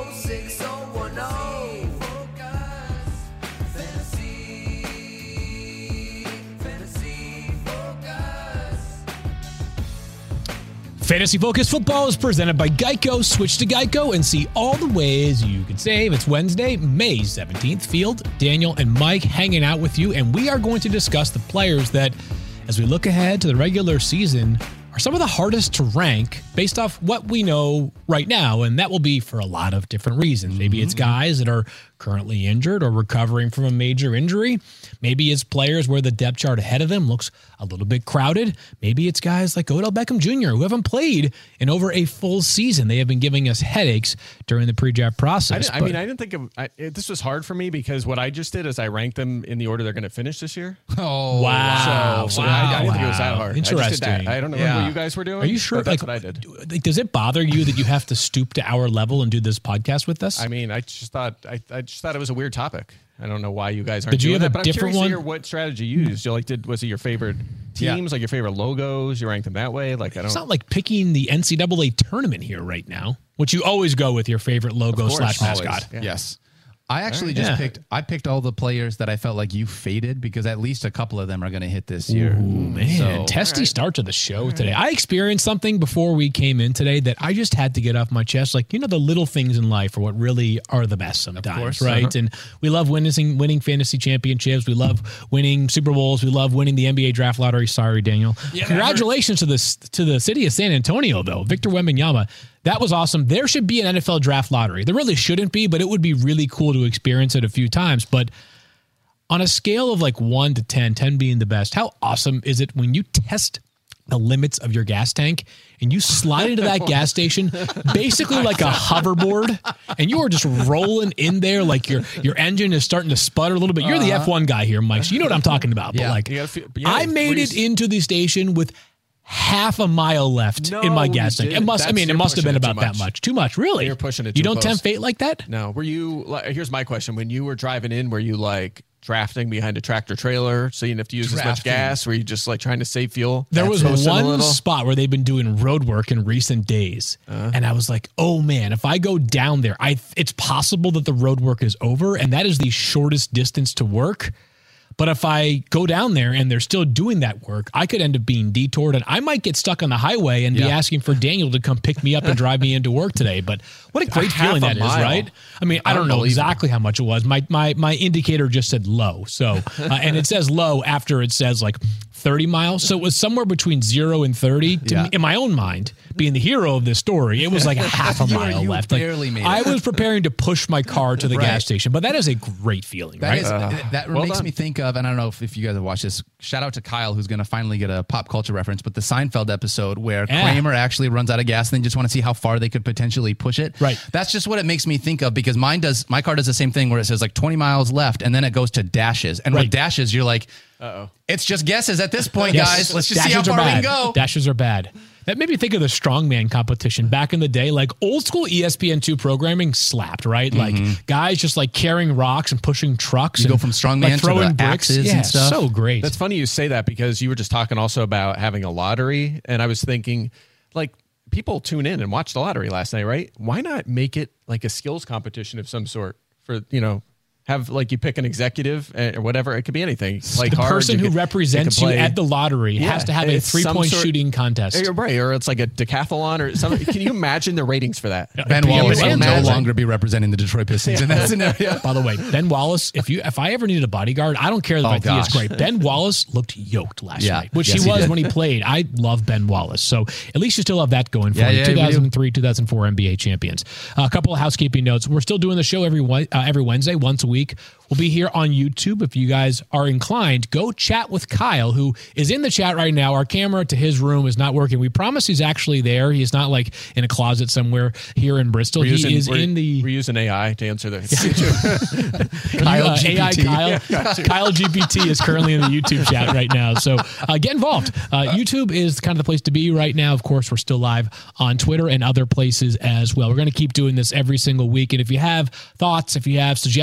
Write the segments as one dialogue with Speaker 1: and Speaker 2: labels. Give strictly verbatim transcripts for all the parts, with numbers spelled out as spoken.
Speaker 1: oh six oh one oh. Fantasy, fantasy focus.
Speaker 2: Fantasy Focus Football is presented by Geico. Switch to Geico and see all the ways you can save. It's Wednesday, May seventeenth. Field, Daniel, and Mike hanging out with you, and we are going to discuss the players that, as we look ahead to the regular season, are some of the hardest to rank based off what we know right now, and that will be for a lot of different reasons. Maybe it's guys that are currently injured or recovering from a major injury. Maybe it's players where the depth chart ahead of them looks a little bit crowded. Maybe it's guys like Odell Beckham Junior who haven't played in over a full season. They have been giving us headaches during the pre-draft process.
Speaker 3: I, I mean, I didn't think of I, it, this was hard for me because what I just did is I ranked them in the order they're going to finish this year.
Speaker 4: Oh,
Speaker 2: wow.
Speaker 3: So, so
Speaker 2: wow.
Speaker 3: I, I didn't think it was that hard.
Speaker 2: Interesting.
Speaker 3: I just did that. I don't know
Speaker 4: Yeah.
Speaker 3: what you guys were doing.
Speaker 2: Are you sure?
Speaker 3: But that's
Speaker 2: like,
Speaker 3: what I did.
Speaker 2: Like, does it bother you that you have to stoop to our level and do this podcast with us?
Speaker 3: I mean, I just thought I, I just thought it was a weird topic. I don't know why you guys aren't
Speaker 2: Did you
Speaker 3: doing
Speaker 2: have
Speaker 3: that,
Speaker 2: a
Speaker 3: but
Speaker 2: different
Speaker 3: I'm curious
Speaker 2: one?
Speaker 3: to hear what strategy you used. You like did was it your favorite teams,
Speaker 4: Yeah.
Speaker 3: like your favorite logos? You ranked them that way? Like I don't.
Speaker 2: It's not like picking the N C double A tournament here right now, which you always go with your favorite logo
Speaker 3: Of course,
Speaker 2: slash
Speaker 3: always.
Speaker 2: mascot.
Speaker 3: Yeah.
Speaker 4: Yes. I actually
Speaker 2: right.
Speaker 4: just
Speaker 2: Yeah.
Speaker 4: picked I picked all the players that I felt like you faded because at least a couple of them are going to hit this year.
Speaker 2: Ooh, man,
Speaker 4: So-
Speaker 2: testy start to the show today. I experienced something before we came in today that I just had to get off my chest. Like, you know, the little things in life are what really are the best sometimes,
Speaker 4: course.
Speaker 2: right?
Speaker 4: Uh-huh.
Speaker 2: And we love winning, winning fantasy championships. We love winning Super Bowls. We love winning the N B A draft lottery. Sorry, Daniel. Congratulations to the to the city of San Antonio, though. Victor Wembanyama. That was awesome. There should be an N F L draft lottery. There really shouldn't be, but it would be really cool to experience it a few times. But on a scale of like one to ten, ten being the best, how awesome is it when you test the limits of your gas tank and you slide into that gas station basically like a hoverboard and you are just rolling in there like your your engine is starting to sputter a little bit. You're the F one guy here, Mike, so you know what I'm talking about. But
Speaker 4: Yeah.
Speaker 2: like,
Speaker 3: You gotta feel- yeah,
Speaker 2: I made
Speaker 3: were you-
Speaker 2: it into the station with half a mile left
Speaker 3: No,
Speaker 2: in my
Speaker 3: you
Speaker 2: gas tank. It
Speaker 3: didn't.
Speaker 2: must, I
Speaker 3: That's-
Speaker 2: mean, it
Speaker 3: you're
Speaker 2: must have been
Speaker 3: pushing it
Speaker 2: about
Speaker 3: too
Speaker 2: that
Speaker 3: much.
Speaker 2: much. Too much, really.
Speaker 3: You're pushing it
Speaker 2: You
Speaker 3: too
Speaker 2: don't
Speaker 3: close.
Speaker 2: tempt fate like that?
Speaker 3: No, were you? Like, here's my question: when you were driving in, were you like drafting behind a tractor trailer so you didn't have to use as much
Speaker 4: Drafting.
Speaker 3: gas? Were you just like trying to save fuel?
Speaker 2: There was
Speaker 3: Coasting a
Speaker 2: one
Speaker 3: little?
Speaker 2: spot where they've been doing road work in recent days,
Speaker 3: Uh-huh.
Speaker 2: and I was like, "Oh man, if I go down there, I it's possible that the road work is over, and that is the shortest distance to work." But if I go down there and they're still doing that work, I could end up being detoured and I might get stuck on the highway and be
Speaker 4: Yeah.
Speaker 2: asking for Daniel to come pick me up and drive me into work today. But what a great
Speaker 3: half
Speaker 2: feeling
Speaker 3: a
Speaker 2: that is,
Speaker 3: mile.
Speaker 2: right? I mean, I don't know
Speaker 4: Unbelievable.
Speaker 2: exactly how much it was. My my my indicator just said low. So, uh, and it says low after it says like thirty miles. So it was somewhere between zero and thirty. To
Speaker 4: Yeah.
Speaker 2: me, in my own mind, being the hero of this story, it was like a half a
Speaker 4: You were-
Speaker 2: mile
Speaker 4: you
Speaker 2: left. Like,
Speaker 4: barely made it.
Speaker 2: I was preparing to push my car to the
Speaker 4: Right.
Speaker 2: gas station, but that is a great feeling,
Speaker 4: That
Speaker 2: right?
Speaker 4: is- that
Speaker 3: well
Speaker 4: makes
Speaker 3: done.
Speaker 4: me think of, and I don't know if, if you guys have watched this. Shout out to Kyle, who's going to finally get a pop culture reference, but the Seinfeld episode where
Speaker 2: Yeah.
Speaker 4: Kramer actually runs out of gas and they just want to see how far they could potentially push it.
Speaker 2: Right.
Speaker 4: That's just what it makes me think of because mine does. My car does the same thing where it says like twenty miles left, and then it goes to dashes. And
Speaker 2: Right.
Speaker 4: with dashes, you're like,
Speaker 3: Uh-oh.
Speaker 4: it's just guesses at this point,
Speaker 2: Yes.
Speaker 4: guys. Let's just see how
Speaker 2: Dashes are
Speaker 4: far we
Speaker 2: bad.
Speaker 4: can go.
Speaker 2: Dashes are bad. That made me think of the strongman competition back in the day. Like old school E S P N two programming slapped, right? Like guys just like carrying rocks and pushing trucks.
Speaker 4: You
Speaker 2: and
Speaker 4: go from strongman
Speaker 2: like
Speaker 4: to
Speaker 2: throwing
Speaker 4: the
Speaker 2: bricks.
Speaker 4: axes
Speaker 2: yeah,
Speaker 4: and stuff.
Speaker 2: So great.
Speaker 3: That's funny you say that because you were just talking also about having a lottery, and I was thinking, like, people tune in and watch the lottery last night, right? Why not make it like a skills competition of some sort for, you know, have like you pick an executive or whatever. It could be anything. Like
Speaker 2: the
Speaker 3: hard,
Speaker 2: person
Speaker 3: you
Speaker 2: who
Speaker 3: could-
Speaker 2: represents
Speaker 3: you
Speaker 2: you
Speaker 3: could play-
Speaker 2: at the lottery
Speaker 3: Yeah,
Speaker 2: has to have a
Speaker 3: it's some
Speaker 2: three-point
Speaker 3: sort-
Speaker 2: shooting contest.
Speaker 3: You're right, or it's like a decathlon or something. Can you imagine the ratings for that?
Speaker 4: Ben
Speaker 2: Yeah,
Speaker 4: Wallace
Speaker 2: but
Speaker 4: will no
Speaker 2: imagine-
Speaker 4: longer be representing the Detroit Pistons in that scenario.
Speaker 2: By the way, Ben Wallace, if you if I ever needed a bodyguard, I don't care that my
Speaker 4: Oh,
Speaker 2: D is
Speaker 4: gosh.
Speaker 2: great. Ben Wallace looked yoked last
Speaker 4: Yeah.
Speaker 2: night, which
Speaker 4: Yes,
Speaker 2: he
Speaker 4: he
Speaker 2: was
Speaker 4: did.
Speaker 2: when he played. I love Ben Wallace. So at least you still have that going for
Speaker 4: Yeah,
Speaker 2: you.
Speaker 4: yeah, we do.
Speaker 2: two thousand three, two thousand four N B A champions. Uh, a couple of housekeeping notes. We're still doing the show every Wed- uh, every Wednesday, once a week. We'll be here on YouTube. If you guys are inclined, go chat with Kyle, who is in the chat right now. Our camera to his room is not working. We promise he's actually there. He's not like in a closet somewhere here in Bristol.
Speaker 3: We're
Speaker 2: He
Speaker 3: using,
Speaker 2: is
Speaker 3: we're,
Speaker 2: in the
Speaker 3: We're using A I to answer the.
Speaker 2: Kyle, uh,
Speaker 4: G P T.
Speaker 2: A I Kyle. Kyle G P T is currently in the YouTube chat right now. So uh, get involved. Uh, YouTube is kind of the place to be right now. Of course, we're still live on Twitter and other places as well. We're going to keep doing this every single week. And if you have thoughts, if you have suggestions for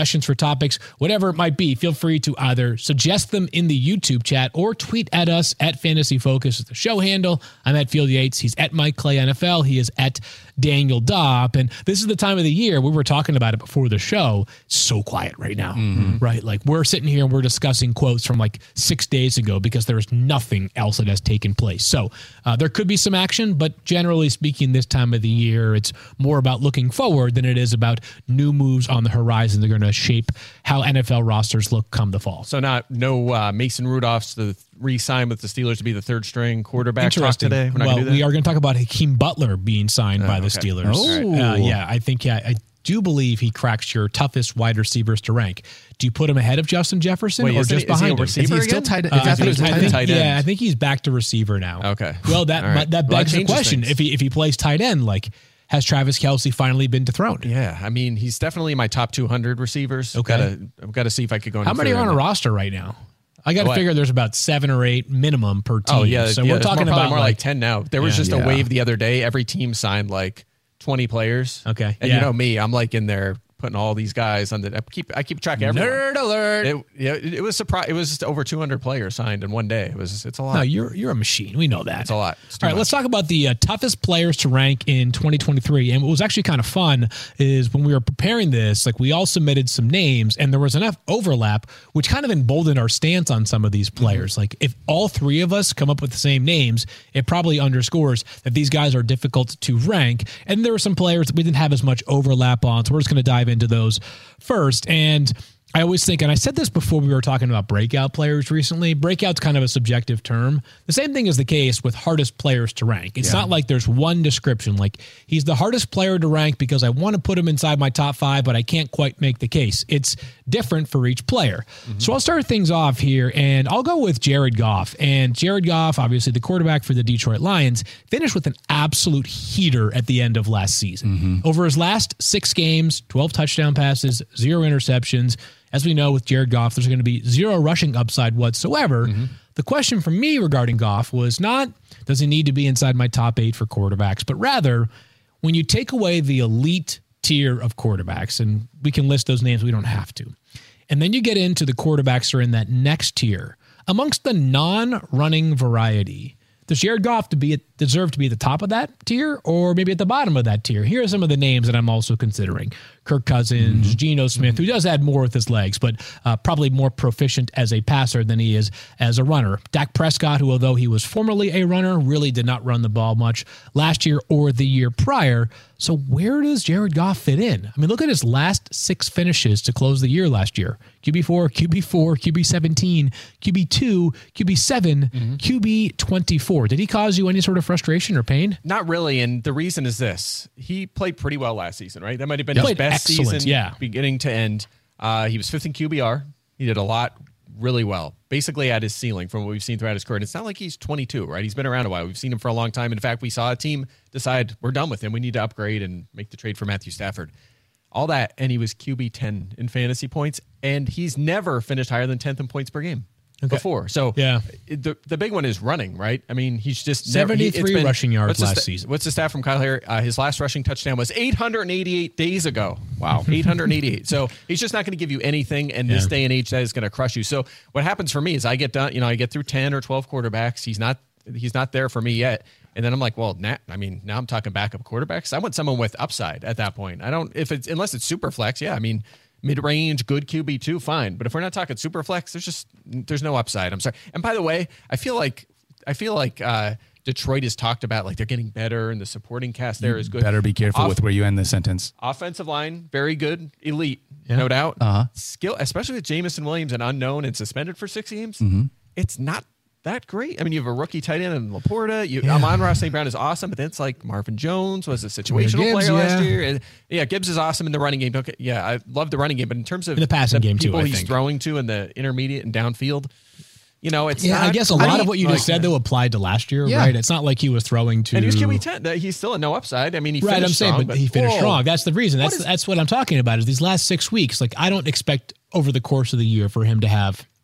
Speaker 2: topics, whatever it might be, feel free to either suggest them in the YouTube chat or tweet at us at Fantasy Focus is the show handle. I'm at Field Yates. He's at Mike Clay N F L. He is at Daniel Dopp. And this is the time of the year, we were talking about it before the show. It's so quiet right now, mm-hmm. right? Like we're sitting here and we're discussing quotes from like six days ago because there is nothing else that has taken place. So uh, there could be some action, but generally speaking, this time of the year, it's more about looking forward than it is about new moves on the horizon. They're going to shape how N F L rosters look come the fall.
Speaker 3: So not no uh, Mason Rudolph's the re-sign with the Steelers to be the third string quarterback talk today. We're not
Speaker 2: well,
Speaker 3: gonna do that?
Speaker 2: we are going to talk about Hakeem Butler being signed
Speaker 3: Oh,
Speaker 2: by the
Speaker 3: okay.
Speaker 2: Steelers.
Speaker 4: Oh.
Speaker 2: Uh, yeah, I think yeah, I do believe he cracks your toughest wide receivers to rank. Do you put him ahead of Justin Jefferson
Speaker 3: Wait,
Speaker 2: or
Speaker 3: isn't
Speaker 2: just
Speaker 3: he- is he
Speaker 2: behind
Speaker 3: a
Speaker 2: him?
Speaker 3: receiver
Speaker 4: Is he still
Speaker 3: again?
Speaker 4: tight?
Speaker 2: Uh,
Speaker 4: Is
Speaker 2: I
Speaker 4: that
Speaker 2: think,
Speaker 4: his
Speaker 2: I
Speaker 4: tight
Speaker 2: think-
Speaker 3: tight
Speaker 2: yeah,
Speaker 3: end?
Speaker 2: I think he's back to receiver now.
Speaker 3: Okay.
Speaker 2: Well, that
Speaker 3: All right.
Speaker 2: that
Speaker 3: Well, that
Speaker 2: begs the
Speaker 3: changes
Speaker 2: question:
Speaker 3: things.
Speaker 2: if he if he plays tight end, like has Travis Kelce finally been dethroned?
Speaker 3: Yeah, I mean, he's definitely in my top two hundred receivers.
Speaker 2: Okay.
Speaker 3: Gotta, I've got to see if I could go any
Speaker 2: How many are
Speaker 3: further
Speaker 2: on a
Speaker 3: than that.
Speaker 2: roster right now? I got to
Speaker 3: What?
Speaker 2: figure there's about seven or eight minimum per team.
Speaker 3: Oh, yeah.
Speaker 2: so
Speaker 3: yeah,
Speaker 2: we're
Speaker 3: there's
Speaker 2: talking
Speaker 3: more, probably
Speaker 2: about
Speaker 3: more like,
Speaker 2: like
Speaker 3: ten now. There was
Speaker 2: Yeah.
Speaker 3: just a
Speaker 4: Yeah.
Speaker 3: wave the other day. Every team signed like twenty players.
Speaker 2: Okay,
Speaker 3: And
Speaker 2: yeah.
Speaker 3: you know me, I'm like in there putting all these guys on the I keep I keep track of everyone.
Speaker 4: Nerd alert.
Speaker 3: It, yeah, it, it was surprise. It was just over two hundred players signed in one day. It was it's a lot.
Speaker 2: No, you're you're a machine. We know that.
Speaker 3: It's a lot. It's too
Speaker 2: All right,
Speaker 3: much.
Speaker 2: let's talk about the uh, toughest players to rank in twenty twenty-three. And what was actually kind of fun is when we were preparing this, like we all submitted some names, and there was enough overlap, which kind of emboldened our stance on some of these players.
Speaker 3: Mm-hmm.
Speaker 2: Like if all three of us come up with the same names, it probably underscores that these guys are difficult to rank. And there were some players that we didn't have as much overlap on, so we're just going to dive into those first. And I always think, and I said this before we were talking about breakout players recently, breakout's kind of a subjective term. The same thing is the case with hardest players to rank. It's
Speaker 4: Yeah.
Speaker 2: not like there's one description, like he's the hardest player to rank because I want to put him inside my top five, but I can't quite make the case. It's different for each player. So I'll start things off here, and I'll go with Jared Goff. And Jared Goff, obviously the quarterback for the Detroit Lions, finished with an absolute heater at the end of last season. Over his last six games, twelve touchdown passes, zero interceptions. As we know with Jared Goff, there's going to be zero rushing upside whatsoever. The question for me regarding Goff was not, does he need to be inside my top eight for quarterbacks, but rather, when you take away the elite tier of quarterbacks, and we can list those names, we don't have to, and then you get into the quarterbacks that are in that next tier, amongst the non-running variety, does Jared Goff to be at, deserve to be at the top of that tier or maybe at the bottom of that tier? Here are some of the names that I'm also considering. Kirk Cousins, mm-hmm. Geno Smith, who does add more with his legs, but uh, probably more proficient as a passer than he is as a runner. Dak Prescott, who although he was formerly a runner, really did not run the ball much last year or the year prior. So where does Jared Goff fit in? I mean, look at his last six finishes to close the year last year. Q B four, Q B four, Q B seventeen, Q B two, Q B seven, mm-hmm. Q B twenty-four. Did he cause you any sort of frustration or pain?
Speaker 3: Not really, and the reason is this: he played pretty well last season, right? That might have been
Speaker 2: He
Speaker 3: his
Speaker 2: played
Speaker 3: best
Speaker 2: excellent,
Speaker 3: season,
Speaker 2: yeah.
Speaker 3: beginning to end. Uh, he was fifth in Q B R. He did a lot, really well, basically at his ceiling from what we've seen throughout his career. And it's not like he's twenty-two, right? He's been around a while. We've seen him for a long time. In fact, we saw a team decide we're done with him. We need to upgrade and make the trade for Matthew Stafford. All that, and he was Q B ten in fantasy points, and he's never finished higher than tenth in points per game.
Speaker 2: Okay.
Speaker 3: Before. So
Speaker 2: Yeah.
Speaker 3: it- the the big one is running, right? I mean, he's just never- he- it's
Speaker 2: seventy-three
Speaker 3: been-
Speaker 2: rushing yards
Speaker 3: what's the
Speaker 2: last
Speaker 3: sta-
Speaker 2: season.
Speaker 3: What's the stat from Kyle Harry? Uh, his last rushing touchdown was eight hundred eighty-eight days ago. Wow. eight hundred eighty-eight. So he's just not going to give you anything in this
Speaker 2: Yeah.
Speaker 3: day and age that is going to crush you. So what happens for me is I get done, you know, I get through ten or twelve quarterbacks. He's not he's not there for me yet. And then I'm like, well, now, I mean, now I'm talking backup quarterbacks. I want someone with upside at that point. I don't, if it's, unless it's super flex. Yeah. I mean, mid-range, good Q B two, fine. But if we're not talking super flex, there's just, there's no upside. I'm sorry. And by the way, I feel like, I feel like, uh, Detroit is talked about like they're getting better and the supporting cast there is good.
Speaker 4: Better be careful
Speaker 3: Off-
Speaker 4: with where you end the sentence.
Speaker 3: Offensive line, very good, elite,
Speaker 2: Yeah.
Speaker 3: no doubt.
Speaker 4: Uh-huh.
Speaker 3: Skill, especially with Jamison Williams, an unknown and suspended for six games.
Speaker 4: Mm-hmm.
Speaker 3: It's not that great. I mean, you have a rookie tight end in Laporta. You,
Speaker 2: Yeah.
Speaker 3: Amon Ross Saint Brown is awesome, but then it's like Marvin Jones was a situational
Speaker 2: Gibbs,
Speaker 3: player last
Speaker 2: yeah.
Speaker 3: year. And, yeah, Gibbs is awesome in the running game. Don't get- yeah, I love the running game, but in terms of
Speaker 2: In the passing game, too,
Speaker 3: people
Speaker 2: I
Speaker 3: he's
Speaker 2: think.
Speaker 3: throwing to in the intermediate and downfield, you know, it's
Speaker 2: Yeah,
Speaker 3: not,
Speaker 2: I guess a lot
Speaker 3: mean,
Speaker 2: of what you
Speaker 3: like-
Speaker 2: just said, though, applied to last year,
Speaker 4: Yeah.
Speaker 2: right? It's not like he was throwing to...
Speaker 3: And he was Q B ten. That- He's still at no upside. I mean, he
Speaker 2: Right,
Speaker 3: finished
Speaker 2: I'm saying,
Speaker 3: strong,
Speaker 2: but he finished
Speaker 3: whoa.
Speaker 2: strong. That's the reason. That's
Speaker 3: What is-
Speaker 2: that's what I'm talking about. Is these last six weeks? Like, I don't expect over the course of the year for him to have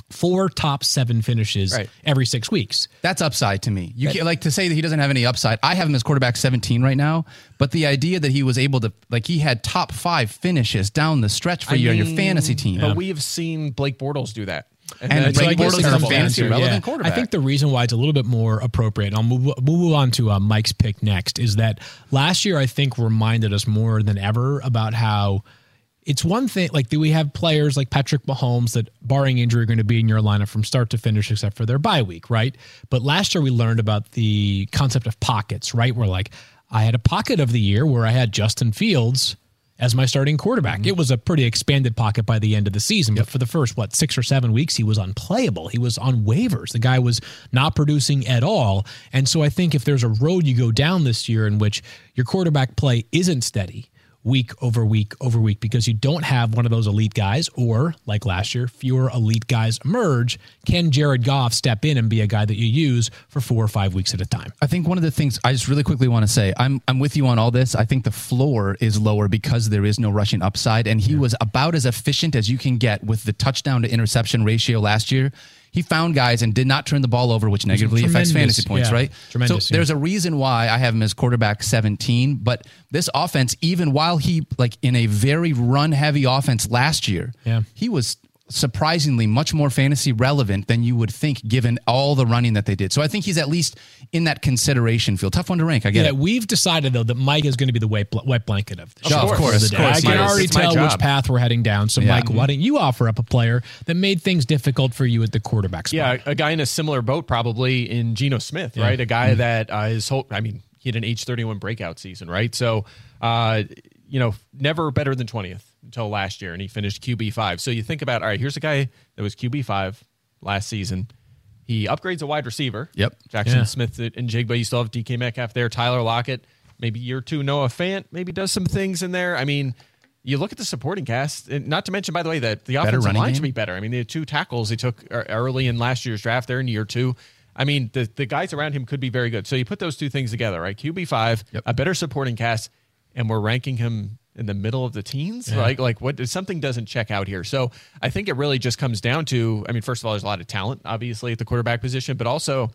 Speaker 2: four top seven finishes
Speaker 3: Right.
Speaker 2: every six weeks.
Speaker 4: That's upside to me. You can't, like to say that he doesn't have any upside. I have him as quarterback seventeen right now, but the idea that he was able to, like, he had top five finishes down the stretch for
Speaker 3: I
Speaker 4: you on your
Speaker 3: mean,
Speaker 4: fantasy team.
Speaker 3: But we have seen Blake Bortles do that.
Speaker 4: And
Speaker 3: that's
Speaker 4: Blake
Speaker 3: like
Speaker 4: Bortles
Speaker 3: his
Speaker 4: is a
Speaker 3: terrible
Speaker 4: fantasy
Speaker 3: answer.
Speaker 4: relevant
Speaker 2: Yeah.
Speaker 4: quarterback.
Speaker 2: I think the reason why it's a little bit more appropriate, and I'll move, we'll move on to uh, Mike's pick next, is that last year I think reminded us more than ever about how it's one thing, like, do we have players like Patrick Mahomes that, barring injury, are going to be in your lineup from start to finish except for their bye week, right? But last year we learned about the concept of pockets, right? Where, like, I had a pocket of the year where I had Justin Fields as my starting quarterback.
Speaker 3: Mm-hmm.
Speaker 2: It was a pretty expanded pocket by the end of the season, but for the first, what, six or seven weeks, he was unplayable. He was on waivers. The guy was not producing at all. And so I think if there's a road you go down this year in which your quarterback play isn't steady, week over week over week, because you don't have one of those elite guys, or like last year, fewer elite guys emerge, can Jared Goff step in and be a guy that you use for four or five weeks at a time?
Speaker 4: I think one of the things I just really quickly want to say, I'm I'm with you on all this. I think the floor is lower because there is no rushing upside, and he was about as efficient as you can get with the touchdown to interception ratio last year. He found guys and did not turn the ball over, which negatively affects
Speaker 2: tremendous,
Speaker 4: fantasy points,
Speaker 2: yeah.
Speaker 4: right?
Speaker 2: Tremendous,
Speaker 4: So there's a reason why I have him as quarterback seventeen, but this offense, even while he, like, in a very run-heavy offense last year,
Speaker 2: Yeah.
Speaker 4: he was surprisingly much more fantasy relevant than you would think given all the running that they did. So I think he's at least in that consideration field. Tough one to rank, I get
Speaker 2: Yeah,
Speaker 4: it.
Speaker 2: we've decided, though, that Mike is going to be the wet, bl- wet blanket of the
Speaker 4: Of
Speaker 2: show.
Speaker 4: course,
Speaker 2: for the
Speaker 4: of
Speaker 2: day.
Speaker 4: course.
Speaker 2: I can
Speaker 3: It's
Speaker 2: already
Speaker 3: my
Speaker 2: tell which
Speaker 3: job.
Speaker 2: path we're heading down. So,
Speaker 4: Yeah.
Speaker 2: Mike, why don't you offer up a player that made things difficult for you at the quarterback spot?
Speaker 3: Yeah, a guy in a similar boat probably in Geno Smith, right? A guy
Speaker 2: Mm-hmm.
Speaker 3: that uh, his whole, I mean, he had an age thirty-one breakout season, right? So, uh, you know, never better than twentieth until last year, and he finished Q B five. So you think about, all right, here's a guy that was Q B five last season. He upgrades a wide receiver.
Speaker 4: Yep.
Speaker 3: Jackson
Speaker 2: Yeah.
Speaker 3: Smith and Jigba. You still have D K Metcalf there. Tyler Lockett. Maybe year two, Noah Fant maybe does some things in there. I mean, you look at the supporting cast, and not to mention, by the way, that the offensive
Speaker 4: running
Speaker 3: line
Speaker 4: game?
Speaker 3: should be better. I mean, the two tackles they took ear- early in last year's draft there in year two. I mean, the, the guys around him could be very good. So you put those two things together, right? Q B five,
Speaker 4: Yep.
Speaker 3: a better supporting cast, and we're ranking him in the middle of the teens. Like, like what? Something doesn't check out here. So I think it really just comes down to, I mean, first of all, there's a lot of talent, obviously, at the quarterback position, but also,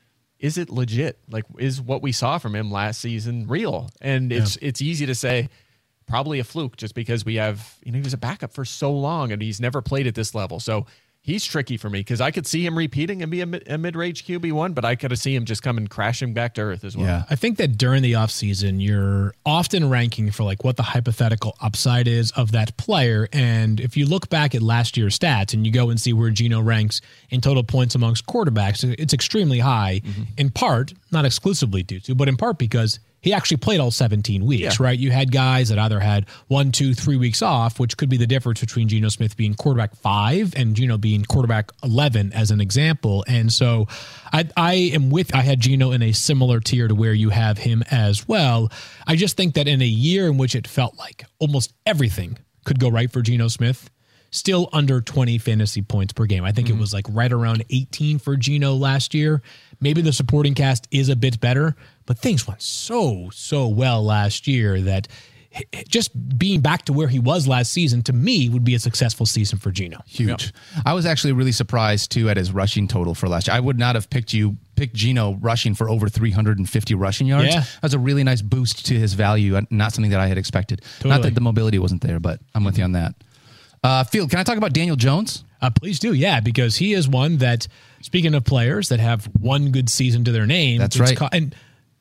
Speaker 3: is it legit? Like, is what we saw from him last season real? And it's it's easy to say probably a fluke just because we have, you know, he was a backup for so long and he's never played at this level. So he's tricky for me because I could see him repeating and be a, mid- a mid-range Q B one, but I could see him just coming crashing back to earth as well.
Speaker 4: Yeah.
Speaker 2: I think that during the offseason, you're often ranking for like what the hypothetical upside is of that player. And if you look back at last year's stats and you go and see where Geno ranks in total points amongst quarterbacks, it's extremely high, in part, not exclusively due to, but in part because he actually played all seventeen weeks,
Speaker 3: Yeah.
Speaker 2: right? You had guys that either had one, two, three weeks off, which could be the difference between Geno Smith being quarterback five and Geno being quarterback eleven, as an example. And so I, I am with, I had Geno in a similar tier to where you have him as well. I just think that in a year in which it felt like almost everything could go right for Geno Smith, still under twenty fantasy points per game. I think it was like right around eighteen for Geno last year. Maybe the supporting cast is a bit better, but things went so, so well last year that just being back to where he was last season, to me, would be a successful season for Geno.
Speaker 4: Huge. I was actually really surprised too at his rushing total for last year. I would not have picked you picked Geno rushing for over three hundred fifty rushing yards.
Speaker 2: Yeah.
Speaker 4: That was a really nice boost to his value. Not something that I had expected. Not
Speaker 2: Totally.
Speaker 4: that the mobility wasn't there, but I'm with you on that. Uh, Field, can I talk about Daniel Jones?
Speaker 2: Uh, please do, yeah, because he is one that, speaking of players that have one good season to their name,
Speaker 4: That's
Speaker 2: it's
Speaker 4: right.
Speaker 2: ca- and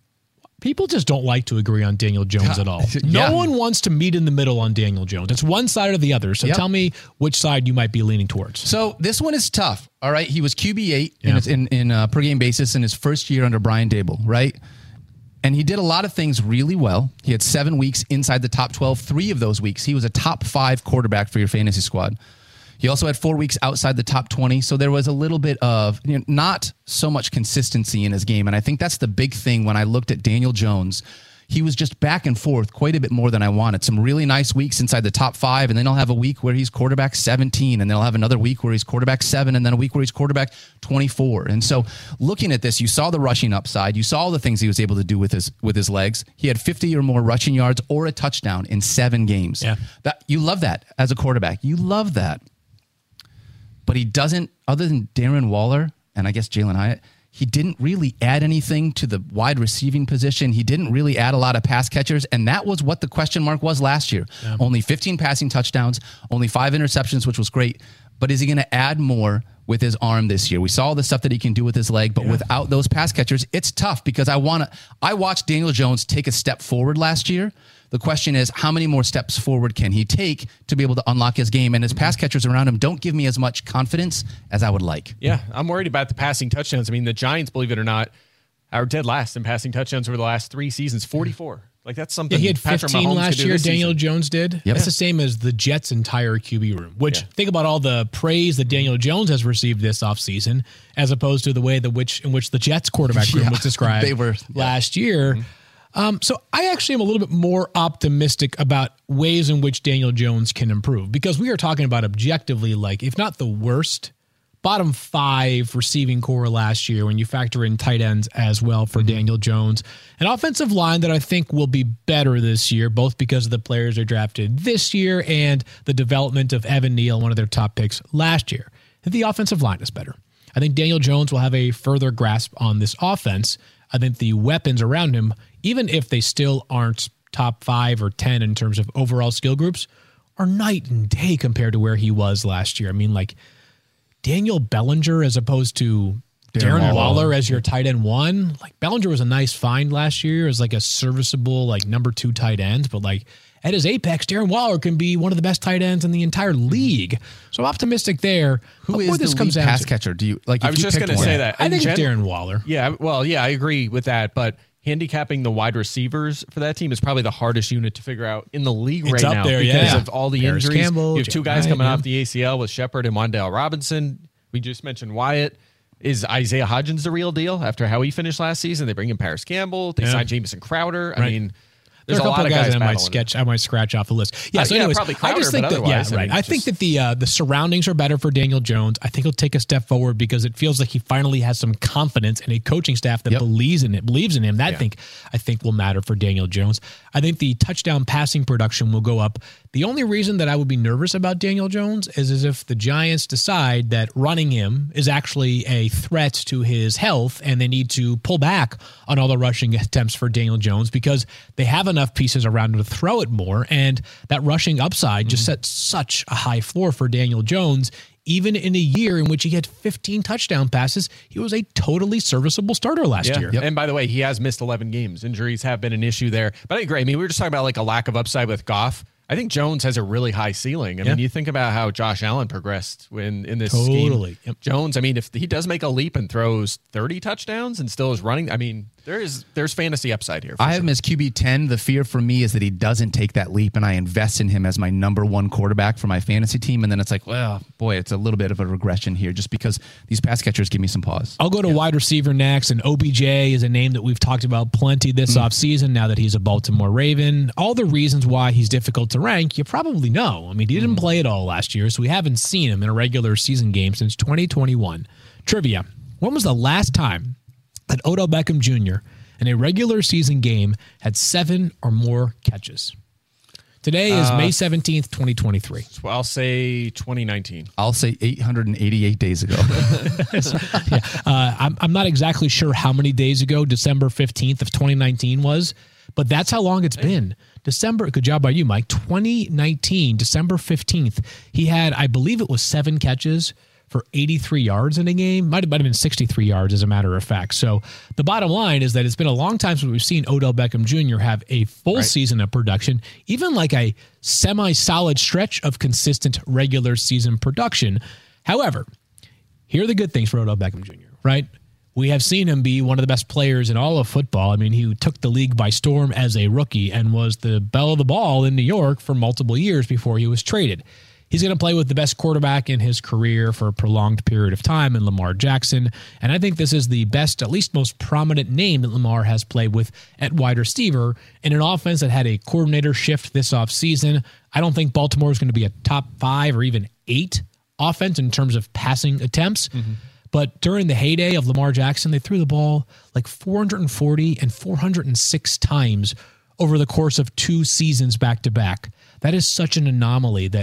Speaker 2: people just don't like to agree on Daniel Jones at all.
Speaker 4: Yeah.
Speaker 2: No one wants to meet in the middle on Daniel Jones. It's one side or the other. So
Speaker 4: Yep.
Speaker 2: tell me which side you might be leaning towards.
Speaker 4: So this one is tough. All right, he was Q B eight
Speaker 2: Yeah.
Speaker 4: in his, in, in uh, per game basis in his first year under Brian Dable, right? And he did a lot of things really well. He had seven weeks inside the top twelve. Three of those weeks, he was a top five quarterback for your fantasy squad. He also had four weeks outside the top twenty. So there was a little bit of, you know, not so much consistency in his game. And I think that's the big thing when I looked at Daniel Jones. He was just back and forth quite a bit more than I wanted. Some really nice weeks inside the top five, and then I'll have a week where he's quarterback seventeen, and then I'll have another week where he's quarterback seven, and then a week where he's quarterback twenty-four. And so looking at this, you saw the rushing upside. You saw all the things he was able to do with his with his legs. He had fifty or more rushing yards or a touchdown in seven games.
Speaker 2: Yeah.
Speaker 4: That you love that as a quarterback. You love that. but he doesn't, other than Darren Waller and I guess Jalen Hyatt, he didn't really add anything to the wide receiving position. He didn't really add a lot of pass catchers, and that was what the question mark was last year. Yeah. Only fifteen passing touchdowns, only five interceptions, which was great. But is he going to add more with his arm this year? We saw all the stuff that he can do with his leg, but yeah. without those pass catchers, it's tough because I want to. I watched Daniel Jones take a step forward last year. The question is, how many more steps forward can he take to be able to unlock his game? And his pass catchers around him don't give me as much confidence as I would like.
Speaker 3: Yeah, I'm worried about the passing touchdowns. I mean, the Giants, believe it or not, are dead last in passing touchdowns over the last three seasons, forty-four. Like, that's something.
Speaker 2: Yeah, he had
Speaker 3: Patrick
Speaker 2: fifteen
Speaker 3: Mahomes
Speaker 2: last
Speaker 3: could do
Speaker 2: year,
Speaker 3: this
Speaker 2: Daniel
Speaker 3: season.
Speaker 2: Jones did.
Speaker 4: Yep.
Speaker 2: That's the same as the Jets' entire Q B room, which
Speaker 3: Yeah.
Speaker 2: think about all the praise that Daniel Jones has received this offseason as opposed to the way that which in which the Jets quarterback room
Speaker 4: Yeah,
Speaker 2: was described
Speaker 4: they were, yeah.
Speaker 2: last year. Mm-hmm. Um, so I actually am a little bit more optimistic about ways in which Daniel Jones can improve because we are talking about objectively, like, if not the worst, bottom five receiving core last year when you factor in tight ends as well for Daniel Jones. An offensive line that I think will be better this year, both because of the players they drafted this year and the development of Evan Neal, one of their top picks last year. The offensive line is better. I think Daniel Jones will have a further grasp on this offense. I think the weapons around him, even if they still aren't top five or ten in terms of overall skill groups, are night and day compared to where he was last year. I mean, like Daniel Bellinger as opposed to Darren, Darren Waller. Waller as your tight end one. Like Bellinger was a nice find last year as like a serviceable, like number two tight end, but like at his apex, Darren Waller can be one of the best tight ends in the entire league. So I'm optimistic there.
Speaker 4: Who is
Speaker 2: this
Speaker 4: the
Speaker 2: comes
Speaker 4: lead
Speaker 2: down
Speaker 4: pass
Speaker 2: to.
Speaker 4: catcher? Do you like?
Speaker 3: I
Speaker 4: if
Speaker 3: was
Speaker 4: you
Speaker 3: just
Speaker 4: picked
Speaker 3: going to
Speaker 4: one-
Speaker 3: say that.
Speaker 2: I
Speaker 3: In
Speaker 2: think
Speaker 3: gen-
Speaker 2: it's Darren Waller.
Speaker 3: Yeah, well, yeah, I agree with that, but handicapping the wide receivers for that team is probably the hardest unit to figure out in the league
Speaker 2: It's
Speaker 3: right
Speaker 2: up
Speaker 3: now
Speaker 2: there,
Speaker 3: because
Speaker 2: yeah.
Speaker 3: of all the
Speaker 2: Paris
Speaker 3: injuries.
Speaker 2: Campbell,
Speaker 3: you have two guys
Speaker 2: Jay
Speaker 3: coming
Speaker 2: Wyatt,
Speaker 3: off
Speaker 2: yeah.
Speaker 3: the A C L with Shepard and Wan'Dale Robinson. We just mentioned Wyatt. Is Isaiah Hodgins the real deal after how he finished last season? They bring in Paris Campbell. They
Speaker 2: Yeah.
Speaker 3: signed Jamison Crowder. I
Speaker 2: Right.
Speaker 3: mean,
Speaker 2: There's
Speaker 3: there's
Speaker 2: a
Speaker 3: a lot
Speaker 2: couple
Speaker 3: of
Speaker 2: guys,
Speaker 3: guys
Speaker 2: that I might
Speaker 3: battling.
Speaker 2: sketch. I might scratch off the list. Yeah.
Speaker 3: Uh,
Speaker 2: So,
Speaker 3: yeah,
Speaker 2: anyways,
Speaker 3: probably
Speaker 2: I
Speaker 3: Crowder,
Speaker 2: just think
Speaker 3: but
Speaker 2: that yeah,
Speaker 3: otherwise, I
Speaker 2: right.
Speaker 3: mean,
Speaker 2: I think
Speaker 3: just-
Speaker 2: that the uh, the surroundings are better for Daniel Jones. I think he'll take a step forward because it feels like he finally has some confidence and a coaching staff that
Speaker 4: Yep.
Speaker 2: believes in it, believes in him. That
Speaker 3: Yeah.
Speaker 2: I think I think will matter for Daniel Jones. I think the touchdown passing production will go up. The only reason that I would be nervous about Daniel Jones is as if the Giants decide that running him is actually a threat to his health and they need to pull back on all the rushing attempts for Daniel Jones because they have enough pieces around him to throw it more. And that rushing upside just sets such a high floor for Daniel Jones. Even in a year in which he had fifteen touchdown passes, he was a totally serviceable starter last
Speaker 3: Yeah.
Speaker 2: year.
Speaker 3: And by the way, he has missed eleven games. Injuries have been an issue there. But I agree. I mean, we were just talking about like a lack of upside with Goff. I think Jones has a really high ceiling. I
Speaker 2: Yeah.
Speaker 3: mean, you think about how Josh Allen progressed when in this
Speaker 2: Totally.
Speaker 3: scheme.
Speaker 2: Yep.
Speaker 3: Jones, I mean, if he does make a leap and throws thirty touchdowns and still is running, I mean, there is there's fantasy upside here. for
Speaker 4: I
Speaker 3: sure.
Speaker 4: have him as Q B ten. The fear for me is that he doesn't take that leap, and I invest in him as my number one quarterback for my fantasy team. And then it's like, well, boy, it's a little bit of a regression here just because these pass catchers give me some pause.
Speaker 2: I'll go to wide receiver next, and O B J is a name that we've talked about plenty this offseason now that he's a Baltimore Raven. All the reasons why he's difficult to rank, you probably know. I mean, he didn't play at all last year, so we haven't seen him in a regular season game since twenty twenty-one. Trivia. When was the last time that Odell Beckham Junior in a regular season game had seven or more catches? Today is May seventeenth, twenty twenty-three.
Speaker 3: Well, I'll say twenty nineteen.
Speaker 4: I'll say eight hundred eighty-eight days ago.
Speaker 2: yeah. uh, I'm, I'm not exactly sure how many days ago December fifteenth of twenty nineteen was, but that's how long it's been. December, good job by you, Mike. twenty nineteen, December fifteenth, he had, I believe it was seven catches for eighty-three yards in a game. Might have, might have been sixty-three yards, as a matter of fact. So the bottom line is that it's been a long time since we've seen Odell Beckham Junior have a full
Speaker 3: Right.
Speaker 2: season of production, even like a semi-solid stretch of consistent regular season production. However, here are the good things for Odell Beckham Junior, right? We have seen him be one of the best players in all of football. I mean, he took the league by storm as a rookie and was the belle of the ball in New York for multiple years before he was traded. He's going to play with the best quarterback in his career for a prolonged period of time in Lamar Jackson. And I think this is the best, at least most prominent name that Lamar has played with at wide receiver in an offense that had a coordinator shift this offseason. I don't think Baltimore is going to be a top five or even eight offense in terms of passing attempts. Mm-hmm. But during the heyday of Lamar Jackson, they threw the ball like four hundred forty and four hundred six times over the course of two seasons back to back. That is such an anomaly that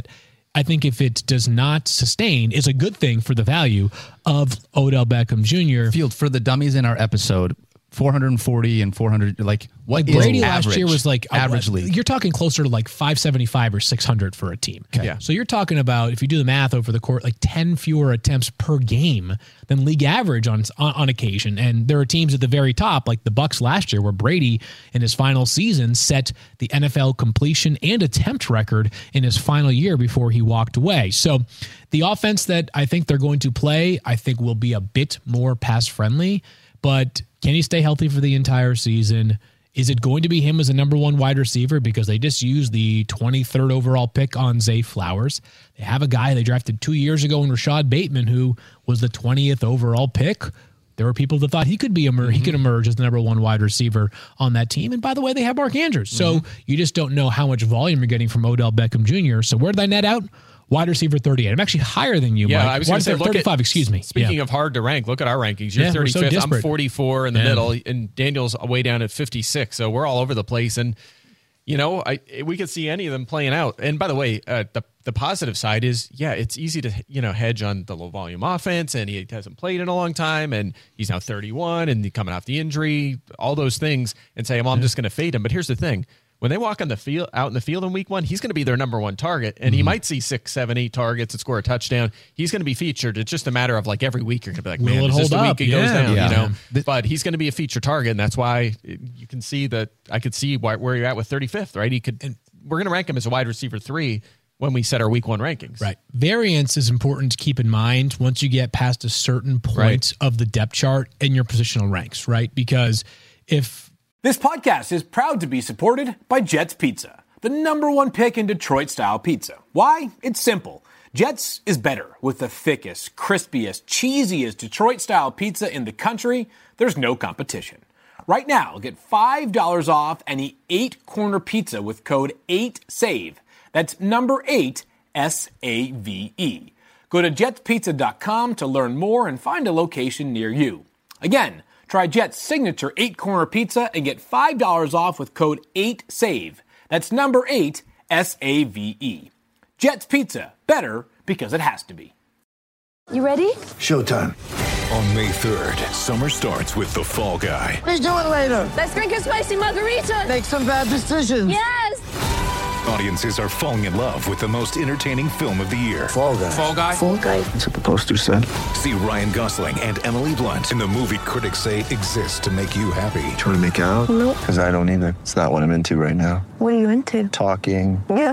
Speaker 2: I think if it does not sustain, is a good thing for the value of Odell Beckham Junior
Speaker 4: Field, for the dummies in our episode, four forty and four hundred, like what
Speaker 2: Like
Speaker 4: is
Speaker 2: Brady
Speaker 4: average?
Speaker 2: last year was like uh,
Speaker 4: average league.
Speaker 2: You're talking closer to like five seventy-five or six hundred for a team.
Speaker 4: Okay.
Speaker 3: Yeah.
Speaker 2: So you're talking about, if you do the math over the court, like ten fewer attempts per game than league average on, on on occasion. And there are teams at the very top, like the Bucks last year, where Brady in his final season set the N F L completion and attempt record in his final year before he walked away. So the offense that I think they're going to play, I think will be a bit more pass friendly. But can he stay healthy for the entire season? Is it going to be him as a number one wide receiver? Because they just used the twenty-third overall pick on Zay Flowers. They have a guy they drafted two years ago in Rashad Bateman, who was the twentieth overall pick. There were people that thought he could be emer- mm-hmm. he could emerge as the number one wide receiver on that team. And by the way, they have Mark Andrews. So mm-hmm. you just don't know how much volume you're getting from Odell Beckham Junior So where did I net out? Wide receiver thirty-eight. I'm actually higher than you,
Speaker 3: yeah,
Speaker 2: Mike.
Speaker 3: I was going to say, look
Speaker 2: thirty-five,
Speaker 3: at,
Speaker 2: excuse me.
Speaker 3: Speaking
Speaker 2: yeah.
Speaker 3: of hard to rank, look at our rankings. You're
Speaker 2: yeah,
Speaker 3: thirty-fifth.
Speaker 2: So
Speaker 3: I'm forty-four in the
Speaker 2: yeah.
Speaker 3: middle, and Daniel's way down at fifty-six. So we're all over the place. And, you know, I we could see any of them playing out. And by the way, uh, the the positive side is, yeah, it's easy to, you know, hedge on the low volume offense, and he hasn't played in a long time, and he's now thirty-one, and coming off the injury, all those things, and say, well, I'm yeah. just going to fade him. But here's the thing. When they walk on the field, out in the field in week one, he's going to be their number one target, and mm-hmm. he might see six, seven, eight targets and score a touchdown. He's going to be featured. It's just a matter of like every week you're going to be like, man,
Speaker 2: Will it
Speaker 3: is
Speaker 2: hold
Speaker 3: this the
Speaker 2: up?
Speaker 3: week it
Speaker 2: Yeah.
Speaker 3: goes down?
Speaker 4: Yeah.
Speaker 3: You know,
Speaker 4: Yeah.
Speaker 3: but he's going to be a feature target, and that's why you can see that. I could see why, where you're at with thirty-fifth, right? He could. And we're going to rank him as a wide receiver three when we set our week one rankings.
Speaker 2: Right. Variance is important to keep in mind once you get past a certain point
Speaker 3: Right.
Speaker 2: of the depth chart in your positional ranks, right? Because if
Speaker 5: This podcast is proud to be supported by Jets Pizza, the number one pick in Detroit-style pizza. Why? It's simple. Jets is better. With the thickest, crispiest, cheesiest Detroit-style pizza in the country, there's no competition. Right now, get five dollars off any eight-corner pizza with code eight save. That's number eight, S A V E. Go to jets pizza dot com to learn more and find a location near you. Again, try Jet's signature eight-corner pizza and get five dollars off with code eight save. That's number eight, S A V E. Jet's Pizza. Better because it has to be.
Speaker 6: You ready?
Speaker 7: Showtime. On May third, summer starts with The Fall Guy.
Speaker 6: Let's do it later. Let's drink a spicy margarita. Make some bad decisions. Yes.
Speaker 7: Audiences are falling in love with the most entertaining film of the year.
Speaker 6: Fall Guy.
Speaker 3: Fall Guy.
Speaker 6: Fall Guy.
Speaker 7: That's what the poster said. See Ryan Gosling and Emily Blunt in the movie critics say exists to make you happy.
Speaker 8: Trying to make it out?
Speaker 6: Nope.
Speaker 8: Because I don't either. It's not what I'm into right now.
Speaker 6: What are you into?
Speaker 8: Talking.
Speaker 6: Yeah.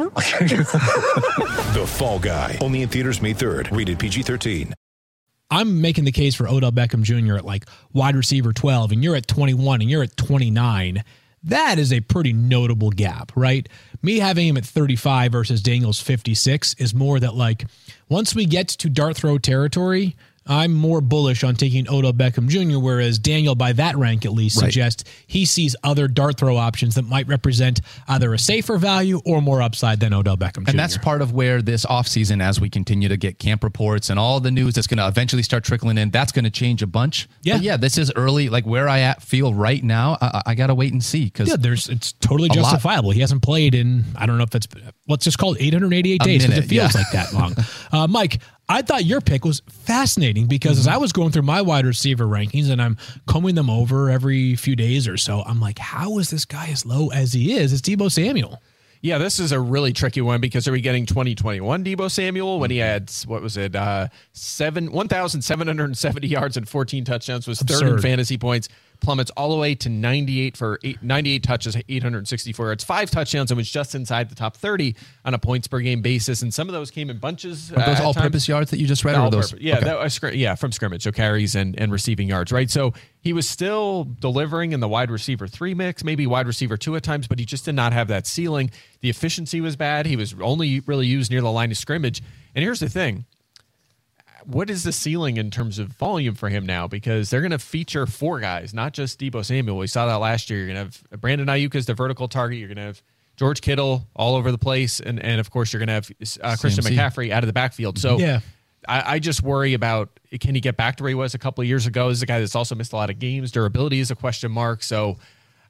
Speaker 7: The Fall Guy. Only in theaters May third. Rated P G thirteen.
Speaker 2: I'm making the case for Odell Beckham Junior at like wide receiver twelve, and you're at twenty-one, and you're at twenty-nine, that is a pretty notable gap, right? Me having him at thirty-five versus Daniel's fifty-six is more that, like, once we get to dart throw territory, I'm more bullish on taking Odell Beckham Junior, whereas Daniel, by that rank at least,
Speaker 4: Right.
Speaker 2: suggests he sees other dart throw options that might represent either a safer value or more upside than Odell Beckham Junior
Speaker 4: And that's part of where this offseason, as we continue to get camp reports and all the news that's going to eventually start trickling in, that's going to change a bunch.
Speaker 2: Yeah.
Speaker 4: But yeah, this is early. Like where I at feel right now, I, I got to wait and see. Because
Speaker 2: Yeah, there's it's totally
Speaker 4: A lot.
Speaker 2: justifiable. He hasn't played in, I don't know if it's, let's just call it eight hundred eighty-eight days because
Speaker 4: minute,
Speaker 2: it feels
Speaker 4: yeah.
Speaker 2: like that long. Uh, Mike, I thought your pick was fascinating because as I was going through my wide receiver rankings and I'm combing them over every few days or so, I'm like, how is this guy as low as he is? It's Deebo Samuel.
Speaker 3: Yeah, this is a really tricky one because are we getting twenty twenty-one Deebo Samuel when he had, what was it, uh, seven one thousand seven hundred seventy yards and fourteen touchdowns, was third in
Speaker 2: Absurd.
Speaker 3: fantasy points, plummets all the way to ninety-eight for eight, ninety-eight touches, eight hundred sixty-four yards, five touchdowns, and was just inside the top thirty on a points per game basis. And some of those came in bunches.
Speaker 4: are those
Speaker 3: uh, at
Speaker 4: all-purpose
Speaker 3: times.
Speaker 4: yards that you just read? Or
Speaker 3: All
Speaker 4: are those?
Speaker 3: purpose. Yeah,
Speaker 4: Okay.
Speaker 3: that was scr- yeah, from scrimmage, so carries and, and receiving yards, right? So he was still delivering in the wide receiver three mix, maybe wide receiver two at times, but he just did not have that ceiling. The efficiency was bad. He was only really used near the line of scrimmage. And here's the thing. What is the ceiling in terms of volume for him now? Because they're going to feature four guys, not just Deebo Samuel. We saw that last year. You're going to have Brandon Ayuk as the vertical target. You're going to have George Kittle all over the place. And, and of course, you're going to have uh, Christian
Speaker 4: C M C.
Speaker 3: McCaffrey out of the backfield. So
Speaker 2: Yeah.
Speaker 3: I, I just worry about, can he get back to where he was a couple of years ago? This is a guy that's also missed a lot of games. Durability is a question mark. So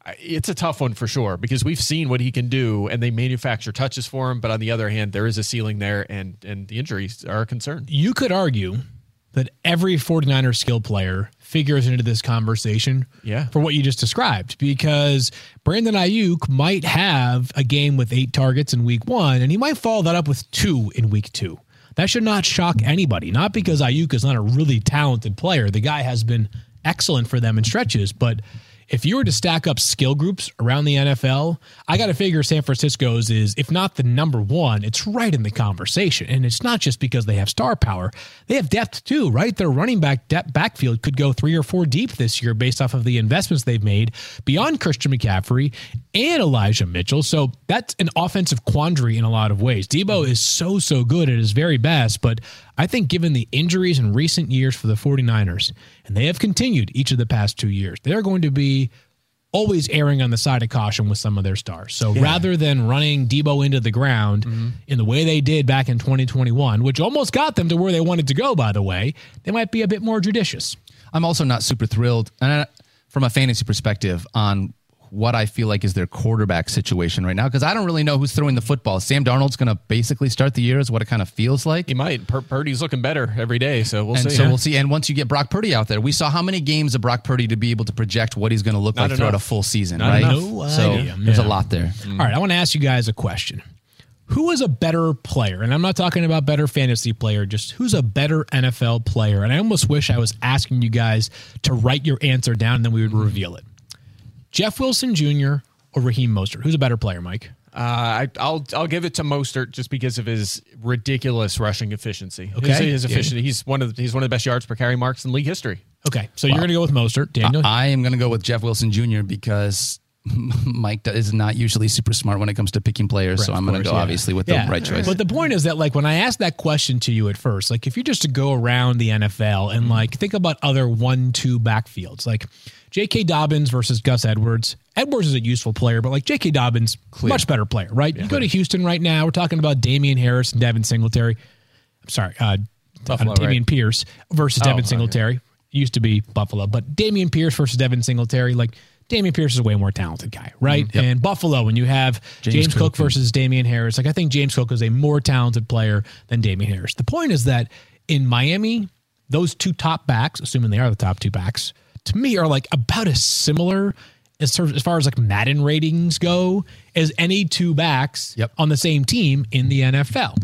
Speaker 3: It's a tough one for sure because we've seen what he can do and they manufacture touches for him. But on the other hand, there is a ceiling there and, and the injuries are a concern.
Speaker 2: You could argue that every 49ers skill player figures into this conversation
Speaker 3: yeah.
Speaker 2: for what you just described because Brandon Ayuk might have a game with eight targets in week one and he might follow that up with two in week two. That should not shock anybody, not because Ayuk is not a really talented player. The guy has been excellent for them in stretches, but if you were to stack up skill groups around the N F L, I got to figure San Francisco's is, if not the number one, it's right in the conversation. And it's not just because they have star power. They have depth too, right? Their running back depth backfield could go three or four deep this year based off of the investments they've made beyond Christian McCaffrey and Elijah Mitchell. So that's an offensive quandary in a lot of ways. Debo is so, so good at his very best, but I think given the injuries in recent years for the 49ers, and they have continued each of the past two years, they're going to be always erring on the side of caution with some of their stars. So yeah. rather than running Debo into the ground mm-hmm. in the way they did back in twenty twenty-one, which almost got them to where they wanted to go, by the way, they might be a bit more judicious.
Speaker 4: I'm also not super thrilled uh, from a fantasy perspective on what I feel like is their quarterback situation right now, because I don't really know who's throwing the football. Sam Darnold's going to basically start the year is what it kind of feels like.
Speaker 3: He might. Pur- Purdy's looking better every day, so we'll
Speaker 4: and
Speaker 3: see.
Speaker 4: So
Speaker 3: yeah.
Speaker 4: we'll see. And once you get Brock Purdy out there, we saw how many games of Brock Purdy to be able to project what he's going to look
Speaker 3: Not
Speaker 4: like
Speaker 3: enough.
Speaker 4: throughout a full season,
Speaker 3: Not
Speaker 4: right?
Speaker 3: enough.
Speaker 2: No
Speaker 4: so
Speaker 2: idea.
Speaker 4: there's
Speaker 2: Yeah.
Speaker 4: a lot there.
Speaker 2: Mm. All right, I want to ask you guys a question. Who is a better player? And I'm not talking about better fantasy player, just who's a better N F L player? And I almost wish I was asking you guys to write your answer down and then we would reveal it. Jeff Wilson Junior or Raheem Mostert? Who's a better player, Mike?
Speaker 3: Uh, I, I'll I'll give it to Mostert just because of his ridiculous rushing efficiency.
Speaker 2: Okay.
Speaker 3: His, his efficiency. He's one of the, he's one of the best yards per carry marks in league history.
Speaker 2: Okay, so you're going to go with Mostert, Daniel.
Speaker 4: I, I am going to go with Jeff Wilson Junior because Mike is not usually super smart when it comes to picking players,
Speaker 2: Right,
Speaker 4: so
Speaker 2: of
Speaker 4: I'm going to
Speaker 2: course,
Speaker 4: go
Speaker 2: yeah.
Speaker 4: obviously with
Speaker 2: Yeah.
Speaker 4: the right choice.
Speaker 2: But the point is that, like, when I asked that question to you at first, like, if you just to go around the N F L and like think about other one-two backfields, like J K. Dobbins versus Gus Edwards. Edwards is a useful player, but like J K. Dobbins,
Speaker 4: Clear.
Speaker 2: much better player, right?
Speaker 3: Yeah.
Speaker 2: You go to Houston right now. We're talking about Damian Harris and Devin Singletary. I'm sorry, uh,
Speaker 3: Buffalo,
Speaker 2: uh, Damian
Speaker 3: right?
Speaker 2: Pierce versus
Speaker 3: Oh,
Speaker 2: Devin
Speaker 3: okay.
Speaker 2: Singletary. Used to be Buffalo, but Damian Pierce versus Devin Singletary, like. Damian Pierce is a way more talented guy, right?
Speaker 4: Mm, yep.
Speaker 2: And Buffalo, when you have James,
Speaker 4: James
Speaker 2: Cook,
Speaker 4: Cook
Speaker 2: versus Damian Harris, like I think James Cook is a more talented player than Damian Harris. The point is that in Miami, those two top backs, assuming they are the top two backs, to me are like about as similar as, sort of, as far as like Madden ratings go as any two backs
Speaker 4: Yep.
Speaker 2: on the same team in the N F L.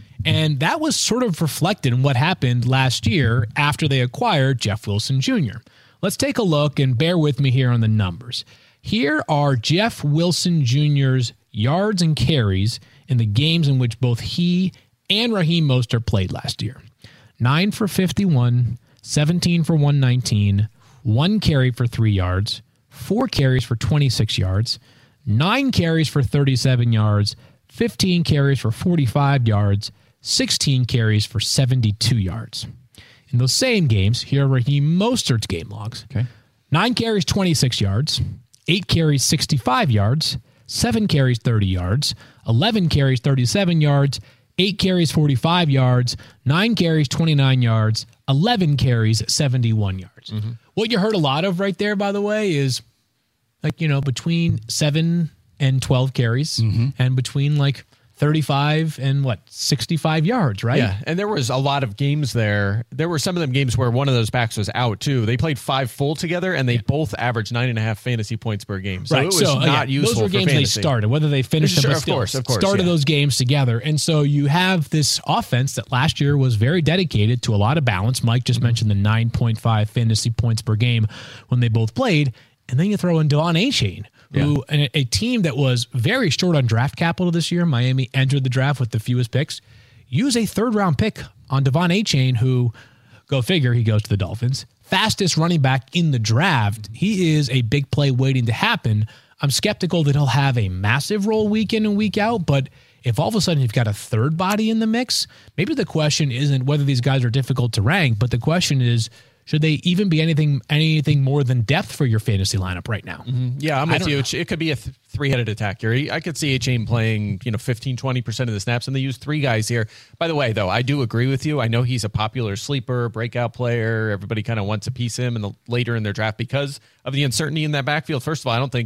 Speaker 2: And that was sort of reflected in what happened last year after they acquired Jeff Wilson Junior Let's take a look and bear with me here on the numbers. Here are Jeff Wilson Junior's yards and carries in the games in which both he and Raheem Mostert played last year. nine for fifty-one, seventeen for one nineteen, one carry for three yards, four carries for twenty-six yards, nine carries for thirty-seven yards, fifteen carries for forty-five yards, sixteen carries for seventy-two yards. In those same games, here are Raheem Mostert's game logs.
Speaker 4: Okay.
Speaker 2: Nine carries, twenty-six yards. Eight carries, sixty-five yards. Seven carries, thirty yards. Eleven carries, thirty-seven yards. Eight carries, forty-five yards. Nine carries, twenty-nine yards. Eleven carries, seventy-one yards. Mm-hmm. What you heard a lot of right there, by the way, is like, you know, between seven and twelve carries mm-hmm. and between like thirty-five and what, sixty-five yards, right?
Speaker 3: Yeah, and there was a lot of games there. There were some of them games where one of those backs was out too. They played five full together, and they yeah. both averaged nine and a half fantasy points per game. So
Speaker 2: right.
Speaker 3: it was
Speaker 2: so,
Speaker 3: not
Speaker 2: yeah,
Speaker 3: useful.
Speaker 2: Those were
Speaker 3: for
Speaker 2: games
Speaker 3: fantasy.
Speaker 2: they started, whether they finished
Speaker 3: Sure,
Speaker 2: them, but
Speaker 3: of
Speaker 2: still
Speaker 3: course, of course,
Speaker 2: started
Speaker 3: yeah.
Speaker 2: those games together. And so you have this offense that last year was very dedicated to a lot of balance. Mike just mm-hmm. mentioned the nine point five fantasy points per game when they both played. And then you throw in Devon Achane, who yeah. a, a team that was very short on draft capital this year. Miami entered the draft with the fewest picks. Use a third round pick on Devon Achane, who, go figure, he goes to the Dolphins. Fastest running back in the draft. He is a big play waiting to happen. I'm skeptical that he'll have a massive role week in and week out, but if all of a sudden you've got a third body in the mix, maybe the question isn't whether these guys are difficult to rank, but the question is, should they even be anything anything more than depth for your fantasy lineup right now?
Speaker 3: Mm-hmm. Yeah, I'm with you. Know. It could be a th- three-headed attack here. I could see Achane playing, you know, fifteen, twenty percent of the snaps, and they use three guys here. By the way, though, I do agree with you. I know he's a popular sleeper, breakout player. Everybody kind of wants a piece of him in the, later in their draft because of the uncertainty in that backfield. First of all, I don't think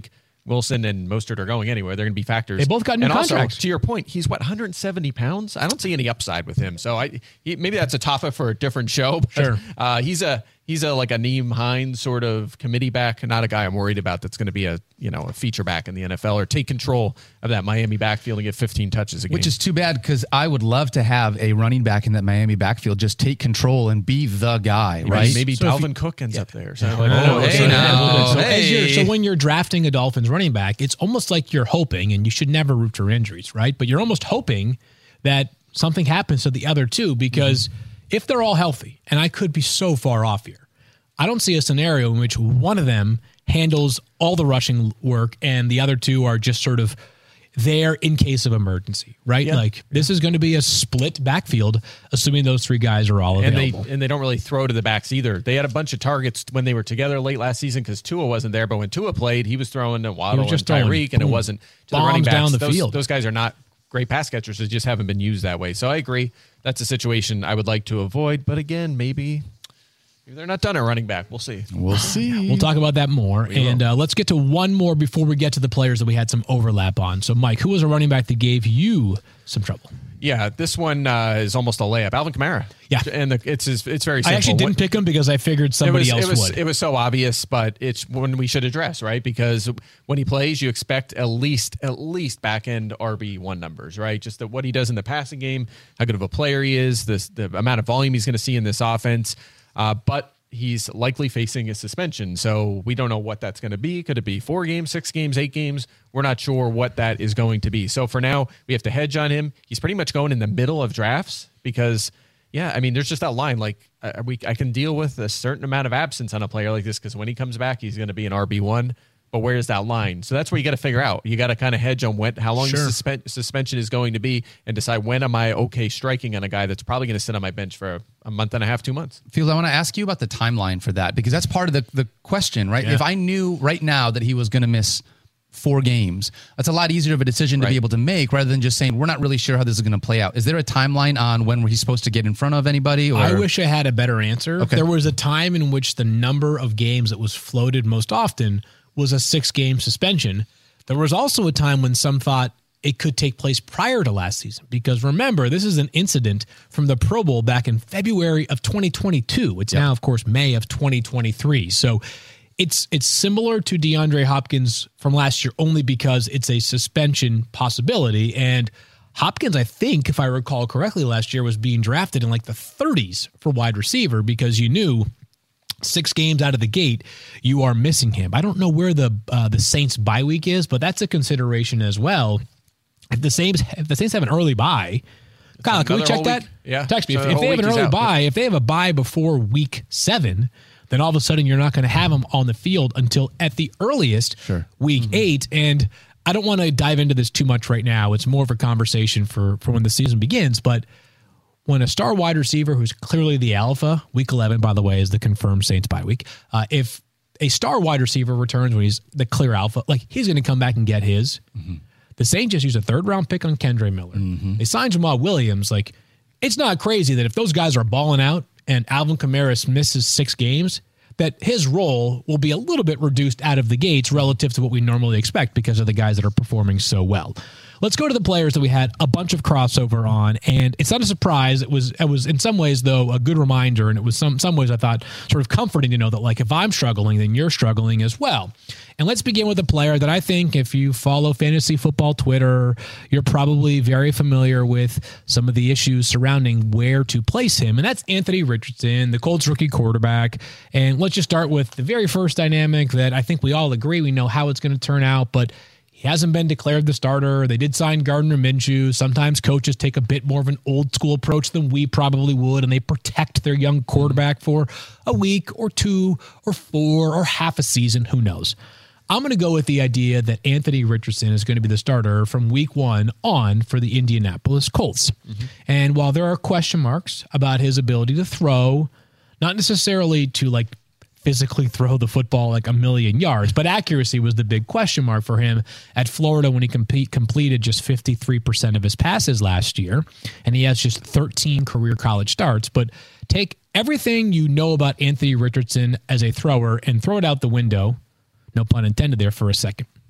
Speaker 3: Wilson and Mostert are going anywhere. They're going to be factors.
Speaker 2: They both got new
Speaker 3: and
Speaker 2: contracts.
Speaker 3: Also, to your point, he's what, one hundred seventy pounds? I don't see any upside with him. So I he, maybe that's a topic for a different show. But,
Speaker 2: Sure.
Speaker 3: Uh, he's a he's a like a Neem Hines sort of committee back, not a guy I'm worried about that's going to be a you know a feature back in the N F L or take control of that Miami backfield and get fifteen touches a game.
Speaker 4: Which is too bad because I would love to have a running back in that Miami backfield just take control and be the guy, right?
Speaker 3: Maybe
Speaker 2: So if
Speaker 3: Dalvin
Speaker 2: you-
Speaker 3: Cook ends up there. So
Speaker 2: Oh,
Speaker 3: like, oh,
Speaker 2: okay,
Speaker 3: so-
Speaker 2: now, so,
Speaker 4: hey.
Speaker 2: as you're- so when you're drafting a Dolphins running back, it's almost like you're hoping, and you should never root for injuries, right? But you're almost hoping that something happens to the other two because if they're all healthy, and I could be so far off here, I don't see a scenario in which one of them handles all the rushing work and the other two are just sort of there in case of emergency, right?
Speaker 3: Yeah.
Speaker 2: Like this is going to be a split backfield, assuming those three guys are all
Speaker 3: and they
Speaker 2: available.
Speaker 3: and they don't really throw to the backs either. They had a bunch of targets when they were together late last season because Tua wasn't there. But when Tua played, he was throwing to Waddle and
Speaker 2: just throwing,
Speaker 3: Tyreek, and it
Speaker 2: boom,
Speaker 3: wasn't to the
Speaker 2: bombs
Speaker 3: running backs.
Speaker 2: down the
Speaker 3: those,
Speaker 2: field.
Speaker 3: those guys are not great pass catchers. They just haven't been used that way. So I agree. That's a situation I would like to avoid. But again, maybe, maybe they're not done at running back. We'll see.
Speaker 4: We'll see.
Speaker 2: We'll talk about that more. And uh, let's get to one more before we get to the players that we had some overlap on. So, Mike, who was a running back that gave you some trouble?
Speaker 3: Yeah, this one uh, is almost a layup. Alvin Kamara.
Speaker 2: Yeah.
Speaker 3: and the, it's it's very simple.
Speaker 2: I actually didn't
Speaker 3: What-
Speaker 2: pick him because I figured somebody
Speaker 3: it was,
Speaker 2: else
Speaker 3: it was,
Speaker 2: would.
Speaker 3: It was so obvious, but it's one we should address, right? Because when he plays, you expect at least at least back end R B one numbers, right? Just that what he does in the passing game, how good of a player he is, this the amount of volume he's going to see in this offense. Uh, but he's likely facing a suspension, so we don't know what that's going to be. Could it be four games, six games, eight games? We're not sure what that is going to be. So for now, we have to hedge on him. He's pretty much going in the middle of drafts because. Yeah, I mean, there's just that line. Like, uh, we, I can deal with a certain amount of absence on a player like this because when he comes back, he's going to be an R B one. But where is that line? So that's where you got to figure out. You got to kind of hedge on when, how long
Speaker 2: Sure.
Speaker 3: the suspen- suspension is going to be, and decide when am I okay striking on a guy that's probably going to sit on my bench for a, a month and a half, two months.
Speaker 4: Fields, I want to ask you about the timeline for that because that's part of the, the question, right?
Speaker 2: Yeah.
Speaker 4: If I knew right now that he was going to miss four games, that's a lot easier of a decision to
Speaker 3: Right.
Speaker 4: be able to make rather than just saying, we're not really sure how this is going to play out. Is there a timeline on when he's supposed to get in front of anybody? Or?
Speaker 2: I wish I had a better answer.
Speaker 4: Okay.
Speaker 2: There was a time in which the number of games that was floated most often was a six-game suspension. There was also a time when some thought it could take place prior to last season. Because remember, this is an incident from the Pro Bowl back in February of twenty twenty-two. It's now, of course, May of twenty twenty-three. So it's it's similar to DeAndre Hopkins from last year only because it's a suspension possibility. And Hopkins, I think, if I recall correctly, last year was being drafted in like the thirties for wide receiver because you knew six games out of the gate, you are missing him. I don't know where the uh, the Saints bye week is, but that's a consideration as well. If the Saints if the Saints have an early bye, Kyle, can we
Speaker 3: another
Speaker 2: check
Speaker 3: whole
Speaker 2: that?
Speaker 3: week. Yeah.
Speaker 2: Text me.
Speaker 3: So
Speaker 2: If,
Speaker 3: the
Speaker 2: if
Speaker 3: whole
Speaker 2: they have an
Speaker 3: week he's
Speaker 2: early
Speaker 3: out.
Speaker 2: bye, if they have a bye before week seven, then all of a sudden you're not going to have him on the field until at the earliest
Speaker 4: Sure.
Speaker 2: week
Speaker 3: Mm-hmm.
Speaker 2: eight. And I don't want to dive into this too much right now. It's more of a conversation for, for when the season begins. But when a star wide receiver who's clearly the alpha, week eleven, by the way, is the confirmed Saints bye week. Uh, if a star wide receiver returns when he's the clear alpha, like he's going to come back and get his. Mm-hmm. The Saints just used a third round pick on Kendre Miller. Mm-hmm. They signed Jamal Williams. Like, it's not crazy that if those guys are balling out and Alvin Kamara misses six games, that his role will be a little bit reduced out of the gates relative to what we normally expect because of the guys that are performing so well. Let's go to the players that we had a bunch of crossover on, and it's not a surprise. It was, it was in some ways, though, a good reminder, and it was some some ways I thought sort of comforting to know that, like, if I'm struggling, then you're struggling as well. And let's begin with a player that I think, if you follow fantasy football Twitter, you're probably very familiar with some of the issues surrounding where to place him, and that's Anthony Richardson, the Colts rookie quarterback. And let's just start with the very first dynamic that I think we all agree we know how it's going to turn out, but he hasn't been declared the starter. They did sign Gardner Minshew. Sometimes coaches take a bit more of an old school approach than we probably would, and they protect their young quarterback for a week or two or four or half a season. Who knows? I'm going to go with the idea that Anthony Richardson is going to be the starter from week one on for the Indianapolis Colts. Mm-hmm. And while there are question marks about his ability to throw, not necessarily to like physically throw the football like a million yards, but accuracy was the big question mark for him at Florida when he compete, completed just fifty-three percent of his passes last year, and he has just thirteen career college starts. But take everything you know about Anthony Richardson as a thrower and throw it out the window, no pun intended there, for a second.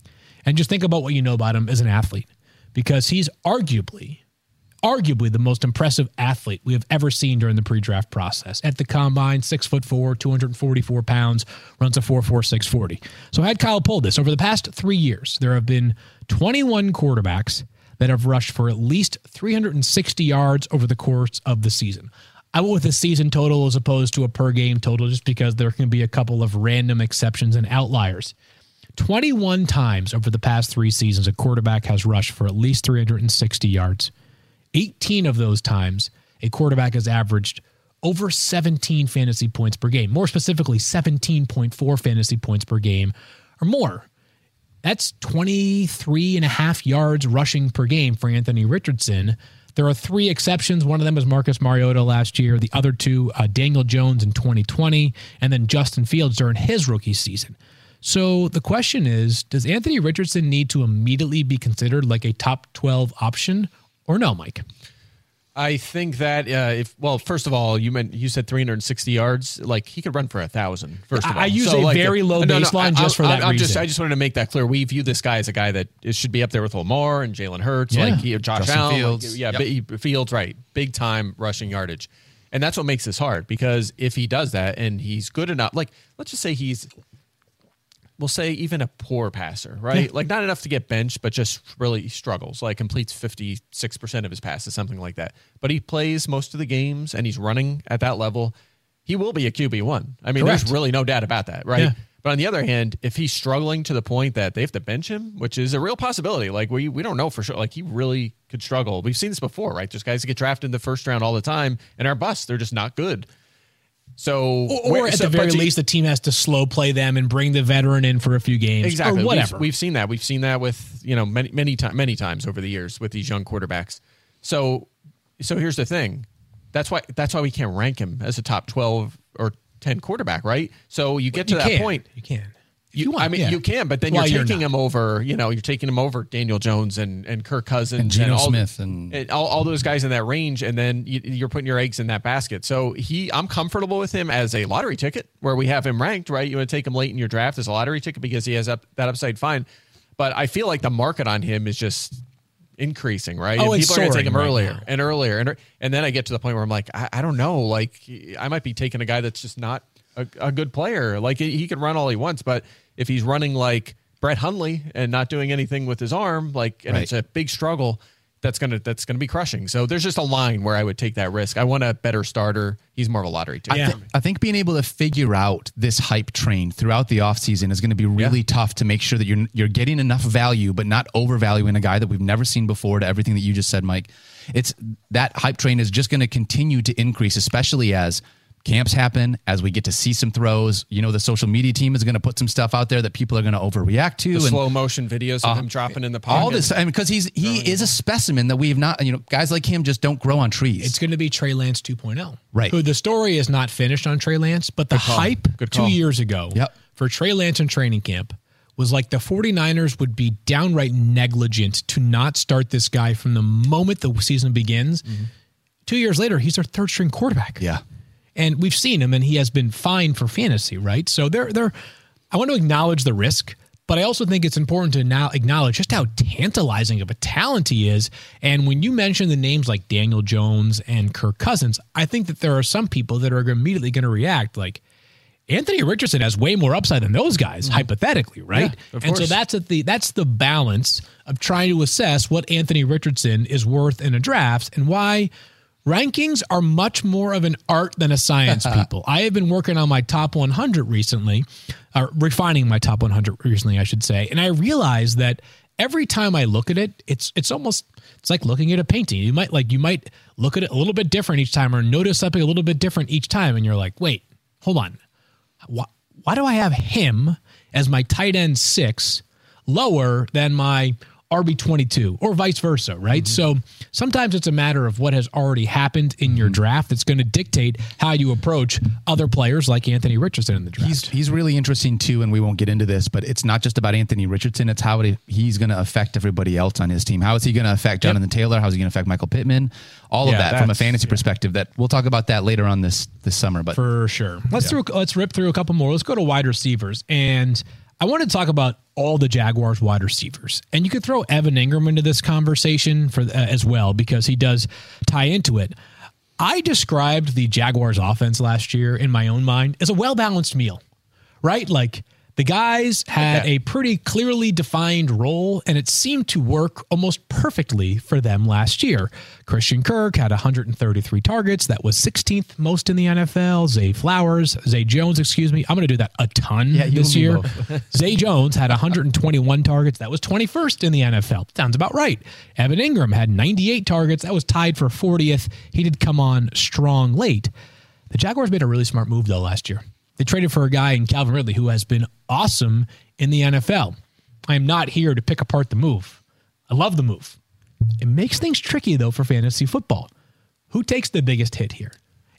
Speaker 2: and just think about what you know about him as an athlete, because he's arguably, arguably the most impressive athlete we have ever seen during the pre-draft process. At the combine, six foot four, two hundred forty-four pounds, runs a four four six forty. So I had Kyle pull this. Over the past three years, there have been twenty-one quarterbacks that have rushed for at least three hundred sixty yards over the course of the season. I went with a season total as opposed to a per game total just because there can be a couple of random exceptions and outliers. twenty-one times over the past three seasons, a quarterback has rushed for at least three hundred sixty yards. eighteen of those times, a quarterback has averaged over seventeen fantasy points per game. More specifically, seventeen point four fantasy points per game or more. That's twenty-three and a half yards rushing per game for Anthony Richardson. There are three exceptions. One of them was Marcus Mariota last year. The other two, uh, Daniel Jones in twenty twenty, and then Justin Fields during his rookie season. So the question is, does Anthony Richardson need to immediately be considered like a top twelve option or no, Mike?
Speaker 3: I think that uh, if well, first of all, you meant you said three hundred sixty yards. Like he could run for a thousand. First of all,
Speaker 2: I use
Speaker 3: so
Speaker 2: a
Speaker 3: like,
Speaker 2: very low
Speaker 3: no, no,
Speaker 2: baseline
Speaker 3: I,
Speaker 2: just for
Speaker 3: I,
Speaker 2: that
Speaker 3: I'm
Speaker 2: reason.
Speaker 3: Just, I just wanted to make that clear. We view this guy as a guy that is, should be up there with Lamar and Jalen Hurts,
Speaker 2: Yeah.
Speaker 3: like he, Josh
Speaker 4: Justin
Speaker 3: Allen,
Speaker 4: Fields.
Speaker 3: like, yeah,
Speaker 4: Yep.
Speaker 3: big, Fields, right? Big time rushing yardage, and that's what makes this hard because if he does that and he's good enough, like let's just say he's. We'll say even a poor passer, right? Like not enough to get benched, but just really struggles, like completes fifty-six percent of his passes, something like that. But he plays most of the games and he's running at that level. He will be a Q B one. I mean,
Speaker 2: Correct.
Speaker 3: there's really no doubt about that, right?
Speaker 2: Yeah.
Speaker 3: But on the other hand, if he's struggling to the point that they have to bench him, which is a real possibility, like we we don't know for sure, like he really could struggle. We've seen this before, right? There's guys that get drafted in the first round all the time and are busts. They're just not good. So,
Speaker 2: Or, or
Speaker 3: where-
Speaker 2: at
Speaker 3: so-
Speaker 2: the very
Speaker 3: but you-
Speaker 2: least, the team has to slow play them and bring the veteran in for a few games,
Speaker 3: exactly.
Speaker 2: or
Speaker 3: We've-
Speaker 2: whatever.
Speaker 3: We've, seen that. We've seen that with you know many many times many times over the years with these young quarterbacks. So, so here's the thing. That's why that's why we can't rank him as a top twelve or ten quarterback, right? So you get to
Speaker 2: you
Speaker 3: that
Speaker 2: can.
Speaker 3: point.
Speaker 2: You can. If
Speaker 3: You,
Speaker 2: you want,
Speaker 3: I mean,
Speaker 2: yeah.
Speaker 3: you can, but then
Speaker 2: Why
Speaker 3: you're
Speaker 2: you're
Speaker 3: taking
Speaker 2: not.
Speaker 3: him over. You know, you're taking him over Daniel Jones and, and Kirk Cousins
Speaker 4: And Geno
Speaker 3: all,
Speaker 4: Smith and-
Speaker 3: all, all those guys in that range, and then you, you're putting your eggs in that basket. So he, I'm comfortable with him as a lottery ticket where we have him ranked. Right, you want to take him late in your draft as a lottery ticket because he has up, that upside. Fine, but I feel like the market on him is just increasing, right?
Speaker 2: Oh,
Speaker 3: and
Speaker 2: it's
Speaker 3: people are going to take him
Speaker 2: soaring right
Speaker 3: earlier
Speaker 2: now.
Speaker 3: and earlier, and and then I get to the point where I'm like, I, I don't know, like I might be taking a guy that's just not a, a good player. Like he, he could run all he wants, but if he's running like Brett Hundley and not doing anything with his arm, like, and
Speaker 4: Right.
Speaker 3: it's a big struggle, that's gonna that's gonna be crushing. So there's just a line where I would take that risk. I want a better starter. He's more of a lottery ticket.
Speaker 2: Yeah.
Speaker 3: for me.
Speaker 4: I think being able to figure out this hype train throughout the offseason is going to be really
Speaker 3: Yeah.
Speaker 4: tough to make sure that you're you're getting enough value, but not overvaluing a guy that we've never seen before. To everything that you just said, Mike, it's that hype train is just going to continue to increase, especially as camps happen, as we get to see some throws. You know, the social media team is going to put some stuff out there that people are going to overreact to.
Speaker 3: The
Speaker 4: and
Speaker 3: slow motion videos of him dropping in the pocket.
Speaker 4: all this, I mean, because he's he is a specimen that we've not. You know, guys like him just don't grow on trees.
Speaker 2: It's going to be Trey Lance two point oh.
Speaker 4: Right.
Speaker 2: Who the story is not finished on Trey Lance, but the
Speaker 3: call.
Speaker 2: hype
Speaker 3: Good
Speaker 2: two
Speaker 3: call.
Speaker 2: years ago
Speaker 4: Yep.
Speaker 2: for Trey Lance in training camp was like the 49ers would be downright negligent to not start this guy from the moment the season begins.
Speaker 3: Mm-hmm.
Speaker 2: Two years later, he's their third string quarterback.
Speaker 4: yeah.
Speaker 2: And we've seen him, and he has been fine for fantasy, right? So they're, they're, I want to acknowledge the risk, but I also think it's important to now acknowledge just how tantalizing of a talent he is. And when you mention the names like Daniel Jones and Kirk Cousins, I think that there are some people that are immediately going to react like, Anthony Richardson has way more upside than those guys, hypothetically, right?
Speaker 3: Yeah, of
Speaker 2: and so
Speaker 3: course.
Speaker 2: that's at the that's the balance of trying to assess what Anthony Richardson is worth in a draft and why rankings are much more of an art than a science, people. I have been working on my top one hundred recently, or refining my top one hundred recently, I should say, and I realized that every time I look at it, it's it's almost it's like looking at a painting. You might like you might look at it a little bit different each time, or notice something a little bit different each time, and you're like, wait, hold on. Why, why do I have him as my tight end six lower than my R B twenty-two or vice versa, right? So sometimes it's a matter of what has already happened in your draft that's going to dictate how you approach other players like Anthony Richardson in the draft.
Speaker 4: He's he's really interesting too, and we won't get into this, but it's not just about Anthony Richardson. It's how it, he's going to affect everybody else on his team. How is he going to affect Jonathan Taylor? How is he going to affect Michael Pittman? All
Speaker 3: Yeah,
Speaker 4: of that from a
Speaker 3: that's-
Speaker 4: fantasy perspective. That we'll talk about that later on this this summer. But
Speaker 2: For sure. Let's through, let's rip through a couple more. Let's go to wide receivers. And I want to talk about all the Jaguars wide receivers, and you could throw Evan Ingram into this conversation for uh, as well, because he does tie into it. I described the Jaguars offense last year in my own mind as a well-balanced meal, right? Like the guys had okay. a pretty clearly defined role, and it seemed to work almost perfectly for them last year. Christian Kirk had one hundred thirty-three targets. That was sixteenth most in the N F L. Zay Flowers, Zay Jones, excuse me. I'm going to do that a ton yeah, this year. Zay Jones had one hundred twenty-one targets. That was twenty-first in the N F L. Sounds about right. Evan Ingram had ninety-eight targets. That was tied for fortieth. He did come on strong late. The Jaguars made a really smart move, though, last year. They traded for a guy in Calvin Ridley who has been awesome in the N F L. I am not here to pick apart the move. I love the move. It makes things tricky, though, for fantasy football. Who takes the biggest hit here?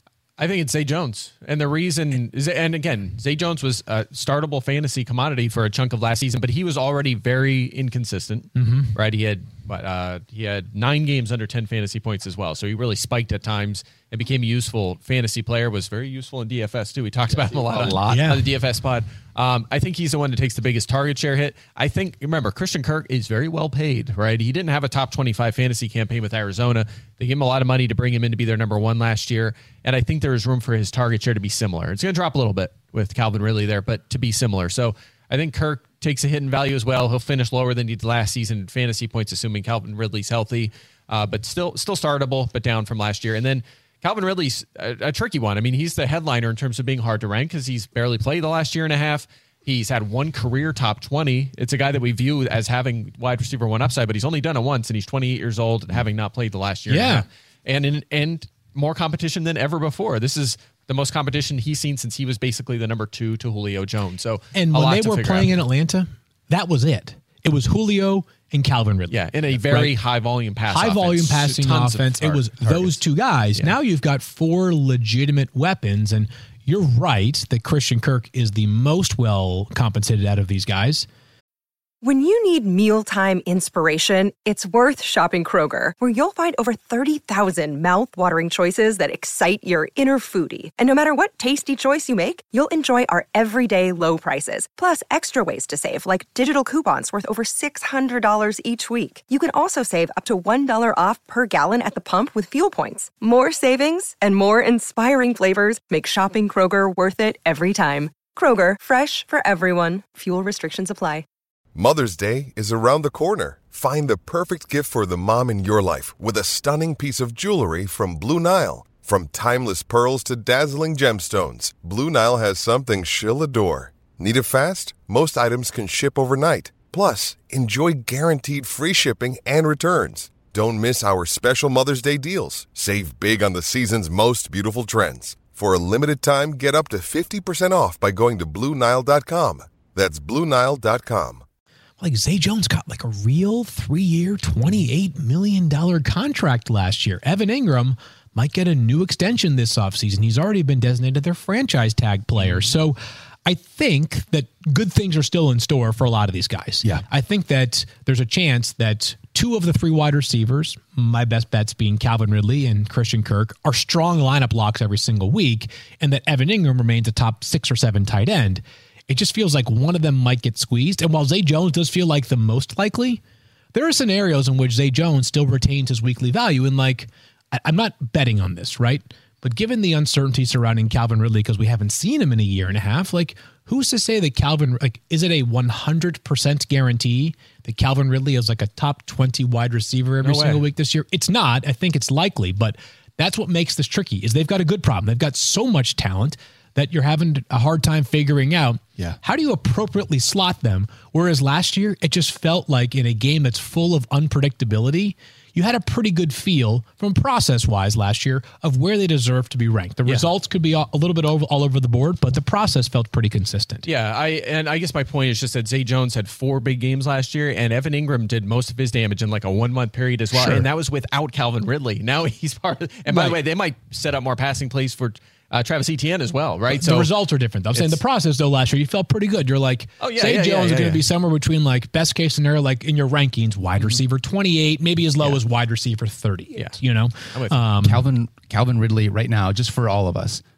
Speaker 3: I think it's Zay Jones. And the reason is, and again, Zay Jones was a startable fantasy commodity for a chunk of last season, but he was already very inconsistent, mm-hmm. right? He had uh, he had nine games under ten fantasy points as well. So he really spiked at times and became a useful fantasy player, was very useful in D F S too. We talked about him a lot,
Speaker 2: a
Speaker 3: on,
Speaker 2: lot. Yeah.
Speaker 3: on the D F S pod. Um, I think he's the one that takes the biggest target share hit. I think, remember, Christian Kirk is very well paid, right? He didn't have a top twenty-five fantasy campaign with Arizona. They gave him a lot of money to bring him in to be their number one last year. And I think there is room for his target share to be similar. It's going to drop a little bit with Calvin Ridley there, but to be similar. So I think Kirk takes a hit in value as well. He'll finish lower than he did last season in fantasy points, assuming Calvin Ridley's healthy, uh, but still still startable, but down from last year. And then Calvin Ridley's a, a tricky one. I mean, he's the headliner in terms of being hard to rank because he's barely played the last year and a half. He's had one career top twenty. It's a guy that we view as having wide receiver one upside, but he's only done it once, and he's twenty-eight years old and having not played the last year.
Speaker 2: Yeah.
Speaker 3: And, and, in, and more competition than ever before. This is the most competition he's seen since he was basically the number two to Julio Jones. So
Speaker 2: And when they were playing out. in Atlanta, that was it. It was Julio and Calvin Ridley.
Speaker 3: Yeah, in a very right? high volume pass
Speaker 2: High
Speaker 3: offense.
Speaker 2: volume passing
Speaker 3: Tons
Speaker 2: offense.
Speaker 3: Tar-
Speaker 2: it was
Speaker 3: targets.
Speaker 2: those two guys. Yeah. Now you've got four legitimate weapons, and you're right that Christian Kirk is the most well compensated out of these guys.
Speaker 9: When you need mealtime inspiration, it's worth shopping Kroger, where you'll find over thirty thousand mouth-watering choices that excite your inner foodie. And no matter what tasty choice you make, you'll enjoy our everyday low prices, plus extra ways to save, like digital coupons worth over six hundred dollars each week. You can also save up to one dollar off per gallon at the pump with fuel points. More savings and more inspiring flavors make shopping Kroger worth it every time. Kroger, fresh for everyone. Fuel restrictions apply.
Speaker 10: Mother's Day is around the corner. Find the perfect gift for the mom in your life with a stunning piece of jewelry from Blue Nile. From timeless pearls to dazzling gemstones, Blue Nile has something she'll adore. Need it fast? Most items can ship overnight. Plus, enjoy guaranteed free shipping and returns. Don't miss our special Mother's Day deals. Save big on the season's most beautiful trends. For a limited time, get up to fifty percent off by going to Blue Nile dot com. That's Blue Nile dot com.
Speaker 2: Like Zay Jones got like a real three-year, twenty-eight million dollars contract last year. Evan Ingram might get a new extension this offseason. He's already been designated their franchise tag player. So I think that good things are still in store for a lot of these guys.
Speaker 4: Yeah.
Speaker 2: I think that there's a chance that two of the three wide receivers, my best bets being Calvin Ridley and Christian Kirk, are strong lineup blocks every single week, and that Evan Ingram remains a top six or seven tight end. It just feels like one of them might get squeezed. And while Zay Jones does feel like the most likely, there are scenarios in which Zay Jones still retains his weekly value. And like, I'm not betting on this, right? But given the uncertainty surrounding Calvin Ridley, because we haven't seen him in a year and a half, like, who's to say that Calvin, like, is it a one hundred percent guarantee that Calvin Ridley is like a top twenty wide receiver every
Speaker 3: No
Speaker 2: single
Speaker 3: way.
Speaker 2: week this year? It's not. I think it's likely, but that's what makes this tricky, is they've got a good problem. They've got so much talent that you're having a hard time figuring out,
Speaker 4: yeah.
Speaker 2: how do you appropriately slot them? Whereas last year, it just felt like in a game that's full of unpredictability, you had a pretty good feel from process-wise last year of where they deserve to be ranked. The
Speaker 3: Yeah.
Speaker 2: results could be a little bit over, all over the board, but the process felt pretty consistent.
Speaker 3: Yeah, I and I guess my point is just that Zay Jones had four big games last year, and Evan Ingram did most of his damage in like a one-month period as well,
Speaker 2: Sure.
Speaker 3: and that was without Calvin Ridley. Now he's part of, and by
Speaker 2: Right.
Speaker 3: the way, they might set up more passing plays for uh, Travis Etienne as well, right?
Speaker 2: The results are different. I'm saying the
Speaker 3: it's-
Speaker 2: process, though, last year, you felt pretty good. You're like,
Speaker 3: Oh, yeah,
Speaker 2: Zay
Speaker 3: yeah,
Speaker 2: Jones
Speaker 3: yeah,
Speaker 2: is
Speaker 3: yeah,
Speaker 2: going to
Speaker 3: yeah.
Speaker 2: be somewhere between like best case scenario, like in your rankings, wide receiver twenty-eight, maybe as low
Speaker 3: Yeah.
Speaker 2: as wide receiver thirty-eight,
Speaker 3: Yeah.
Speaker 2: you know?
Speaker 3: I'm with you.
Speaker 2: Um,
Speaker 4: Calvin Calvin Ridley right now, just for all of us,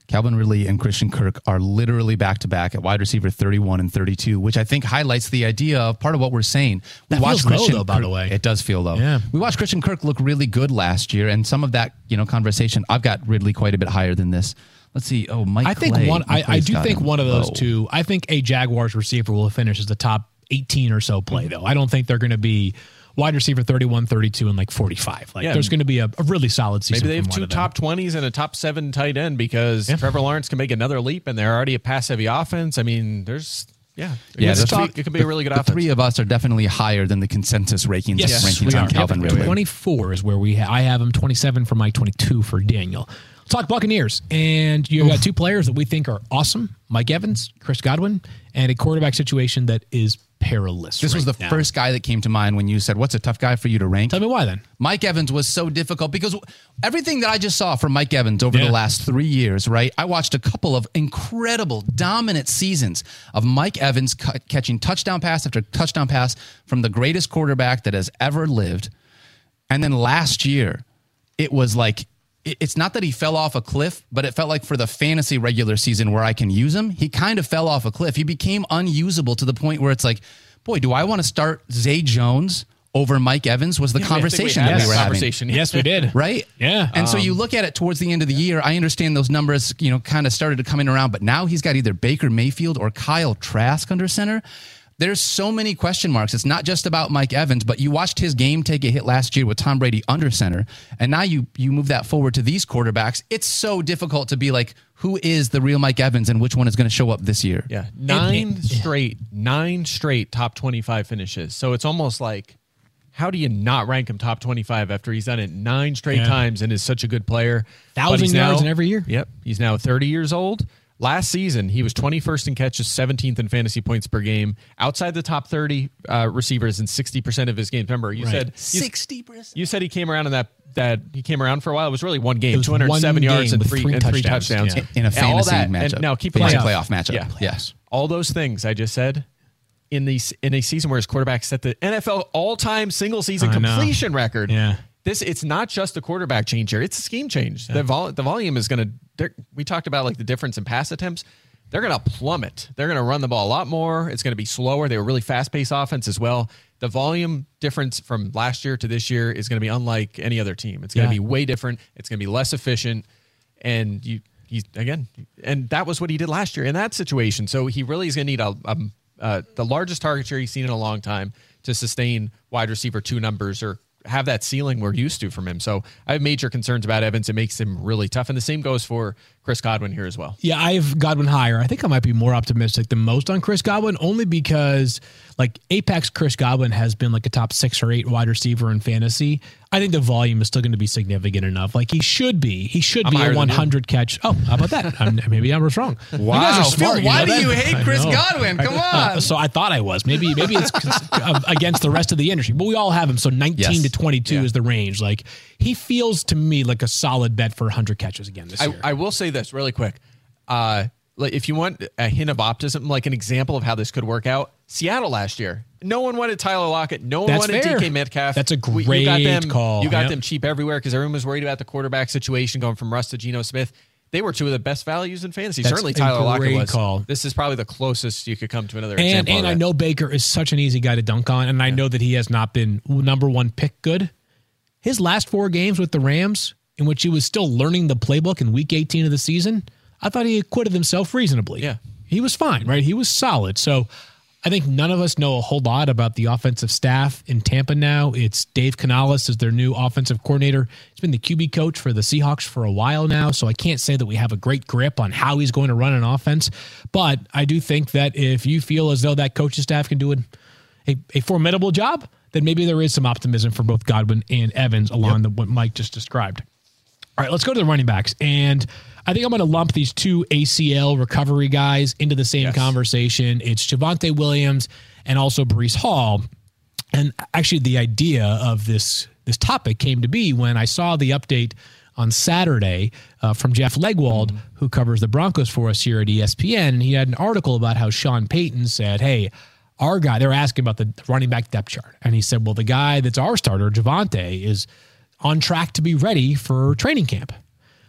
Speaker 4: Calvin Ridley and Christian Kirk are literally back-to-back at wide receiver thirty-one and thirty-two, which I think highlights the idea of part of what we're saying. We
Speaker 2: That feels
Speaker 4: Christian
Speaker 2: low, though, by
Speaker 4: Kirk,
Speaker 2: the way.
Speaker 4: It does feel low.
Speaker 2: Yeah.
Speaker 4: We watched Christian Kirk look really good last year, and some of that, you know, conversation, I've got Ridley quite a bit higher than this. Let's see. Oh, Mike
Speaker 2: I think
Speaker 4: Clay.
Speaker 2: one. I,
Speaker 4: Mike
Speaker 2: I
Speaker 4: Clay's
Speaker 2: do
Speaker 4: got
Speaker 2: think
Speaker 4: him
Speaker 2: one of those
Speaker 4: low.
Speaker 2: two. I think a Jaguars receiver will finish as the top eighteen or so play, though. I don't think they're going to be wide receiver thirty-one, thirty-two, and like forty-five. Like
Speaker 3: Yeah.
Speaker 2: there's going to be a, a really solid season.
Speaker 3: Maybe they have
Speaker 2: from one
Speaker 3: two
Speaker 2: of them.
Speaker 3: top twenties and a top seven tight end because
Speaker 2: Yeah.
Speaker 3: Trevor Lawrence can make another leap, and they're already a pass-heavy offense. I mean, there's yeah,
Speaker 4: Yeah,
Speaker 3: it's
Speaker 4: the
Speaker 3: tough.
Speaker 4: three-
Speaker 3: it could be a really good
Speaker 4: the
Speaker 3: offense.
Speaker 4: three of us are definitely higher than the consensus rankings,
Speaker 2: Yes,
Speaker 4: rankings
Speaker 2: we
Speaker 4: on
Speaker 2: are.
Speaker 4: Calvin
Speaker 2: Yep.
Speaker 4: Ridley.
Speaker 2: twenty-four is where we ha- I have him. twenty-seven for Mike. twenty-two for Daniel. Let's talk Buccaneers, and you got two players that we think are awesome: Mike Evans, Chris Godwin, and a quarterback situation that is perilous.
Speaker 4: This was the
Speaker 2: right now.
Speaker 4: first guy that came to mind when you said, what's a tough guy for you to rank?
Speaker 2: Tell me why then.
Speaker 4: Mike Evans was so difficult because everything that I just saw from Mike Evans over
Speaker 2: Yeah.
Speaker 4: the last three years, right? I watched a couple of incredible, dominant seasons of Mike Evans cu- catching touchdown pass after touchdown pass from the greatest quarterback that has ever lived. And then last year, it was like, it- it's not that he fell off a cliff, but it felt like for the fantasy regular season where I can use him, he kind of fell off a cliff. He became unusable to the point where it's like, boy, do I want to start Zay Jones over Mike Evans was the
Speaker 3: Yeah, I think we
Speaker 4: conversation
Speaker 3: had
Speaker 4: that we
Speaker 3: this
Speaker 4: were
Speaker 3: conversation.
Speaker 2: Yes, we did.
Speaker 4: having. Right?
Speaker 2: Yeah.
Speaker 4: And so
Speaker 2: Um,
Speaker 4: you look at it towards the end of the year, I understand those numbers, you know, kind of started coming around, but now he's got either Baker Mayfield or Kyle Trask under center. There's so many question marks. It's not just about Mike Evans, but you watched his game take a hit last year with Tom Brady under center, and now you you move that forward to these quarterbacks. It's so difficult to be like, who is the real Mike Evans and which one is going to show up this year?
Speaker 3: Yeah, nine straight, nine straight top twenty-five finishes. So it's almost like, how do you not rank him top twenty-five after he's done it nine straight
Speaker 2: Yeah.
Speaker 3: times and is such a good player?
Speaker 2: Thousand
Speaker 3: But he's
Speaker 2: yards
Speaker 3: now-
Speaker 2: in every year?
Speaker 3: Yep, he's now thirty years old. Last season, he was twenty-first in catches, seventeenth in fantasy points per game, outside the top thirty uh, receivers in sixty percent of his games. Remember, you
Speaker 2: Right.
Speaker 3: said you-
Speaker 4: sixty percent.
Speaker 3: You said he came around in that that he came around for a while. It was really one
Speaker 2: It
Speaker 3: game,
Speaker 2: was
Speaker 3: two hundred seven
Speaker 2: one
Speaker 3: yards
Speaker 2: game
Speaker 3: and
Speaker 2: with
Speaker 3: three,
Speaker 2: three
Speaker 3: and three
Speaker 2: touchdowns,
Speaker 3: touchdowns
Speaker 2: yeah.
Speaker 4: In a
Speaker 3: And all
Speaker 4: fantasy
Speaker 3: that,
Speaker 4: matchup.
Speaker 3: And now keep
Speaker 4: fantasy
Speaker 3: in mind,
Speaker 4: playoff matchup.
Speaker 3: Yeah.
Speaker 4: Yes.
Speaker 3: all those things I just said in the in a season where his quarterback set the N F L all time single season
Speaker 2: I know.
Speaker 3: completion record.
Speaker 2: Yeah.
Speaker 3: This it's not just a quarterback change here; it's a scheme change. The vol the volume is going to. We talked about like the difference in pass attempts. They're going to plummet. They're going to run the ball a lot more. It's going to be slower. They were really fast-paced offense as well. The volume difference from last year to this year is going to be unlike any other team. It's going
Speaker 2: Yeah.
Speaker 3: to be way different. It's going to be less efficient. And you, he's again, and that was what he did last year in that situation. So he really is going to need a, a uh, the largest target share he's seen in a long time to sustain wide receiver two numbers or have that ceiling we're used to from him. So I have major concerns about Evans. It makes him really tough. And the same goes for Chris Godwin here as well.
Speaker 2: Yeah, I have Godwin higher. I think I might be more optimistic than most on Chris Godwin, only because like Apex Chris Godwin has been like a top six or eight wide receiver in fantasy. I think the volume is still going to be significant enough. Like he should be. He should
Speaker 3: I'm
Speaker 2: be
Speaker 3: higher
Speaker 2: a
Speaker 3: than
Speaker 2: one hundred catch. Oh, how about that? I'm, maybe I was wrong. You guys are smart.
Speaker 4: Phil, why
Speaker 2: know
Speaker 4: do
Speaker 2: that?
Speaker 4: you hate
Speaker 2: I
Speaker 4: Chris
Speaker 2: know.
Speaker 4: Godwin? Come
Speaker 2: Uh,
Speaker 4: on.
Speaker 2: so I thought I was. Maybe maybe it's uh, against the rest of the industry, but we all have him. So nineteen
Speaker 4: Yes.
Speaker 2: to twenty-two
Speaker 3: Yeah.
Speaker 2: is the range. Like he feels to me like a solid bet for one hundred catches again this
Speaker 3: I,
Speaker 2: year.
Speaker 3: I will say this really quick. Uh, like if you want a hint of optimism, like an example of how this could work out, Seattle last year, no one wanted Tyler Lockett. No one
Speaker 2: That's
Speaker 3: wanted
Speaker 2: fair.
Speaker 3: D K Metcalf.
Speaker 2: That's a
Speaker 3: We- you got
Speaker 2: great
Speaker 3: them,
Speaker 2: call.
Speaker 3: You got
Speaker 2: Yep.
Speaker 3: them cheap everywhere because everyone was worried about the quarterback situation going from Russ to Geno Smith. They were two of the best values in fantasy.
Speaker 2: That's
Speaker 3: Certainly
Speaker 2: a
Speaker 3: Tyler Lockett
Speaker 2: great
Speaker 3: was.
Speaker 2: call.
Speaker 3: This is probably the closest you could come to another
Speaker 2: And
Speaker 3: example.
Speaker 2: and
Speaker 3: of
Speaker 2: I
Speaker 3: that.
Speaker 2: know Baker is such an easy guy to dunk on, and I know that he has not been number one pick good. His last four games with the Rams, in which he was still learning the playbook in week eighteen of the season, I thought he acquitted himself reasonably.
Speaker 3: Yeah.
Speaker 2: He was fine, right? He was solid. So I think none of us know a whole lot about the offensive staff in Tampa now. It's Dave Canales is their new offensive coordinator. He's been the Q B coach for the Seahawks for a while now, so I can't say that we have a great grip on how he's going to run an offense. But I do think that if you feel as though that coaching staff can do a, a, a formidable job, then maybe there is some optimism for both Godwin and Evans along the, what Mike just described. All right, let's go to the running backs. And I think I'm going to lump these two A C L recovery guys into the same
Speaker 3: Yes.
Speaker 2: conversation. It's Javonte Williams and also Breece Hall. And actually the idea of this, this topic came to be when I saw the update on Saturday uh, from Jeff Legwold, who covers the Broncos for us here at E S P N. And he had an article about how Sean Payton said, hey, our guy, they were asking about the running back depth chart. And he said, well, the guy that's our starter, Javonte, is on track to be ready for training camp.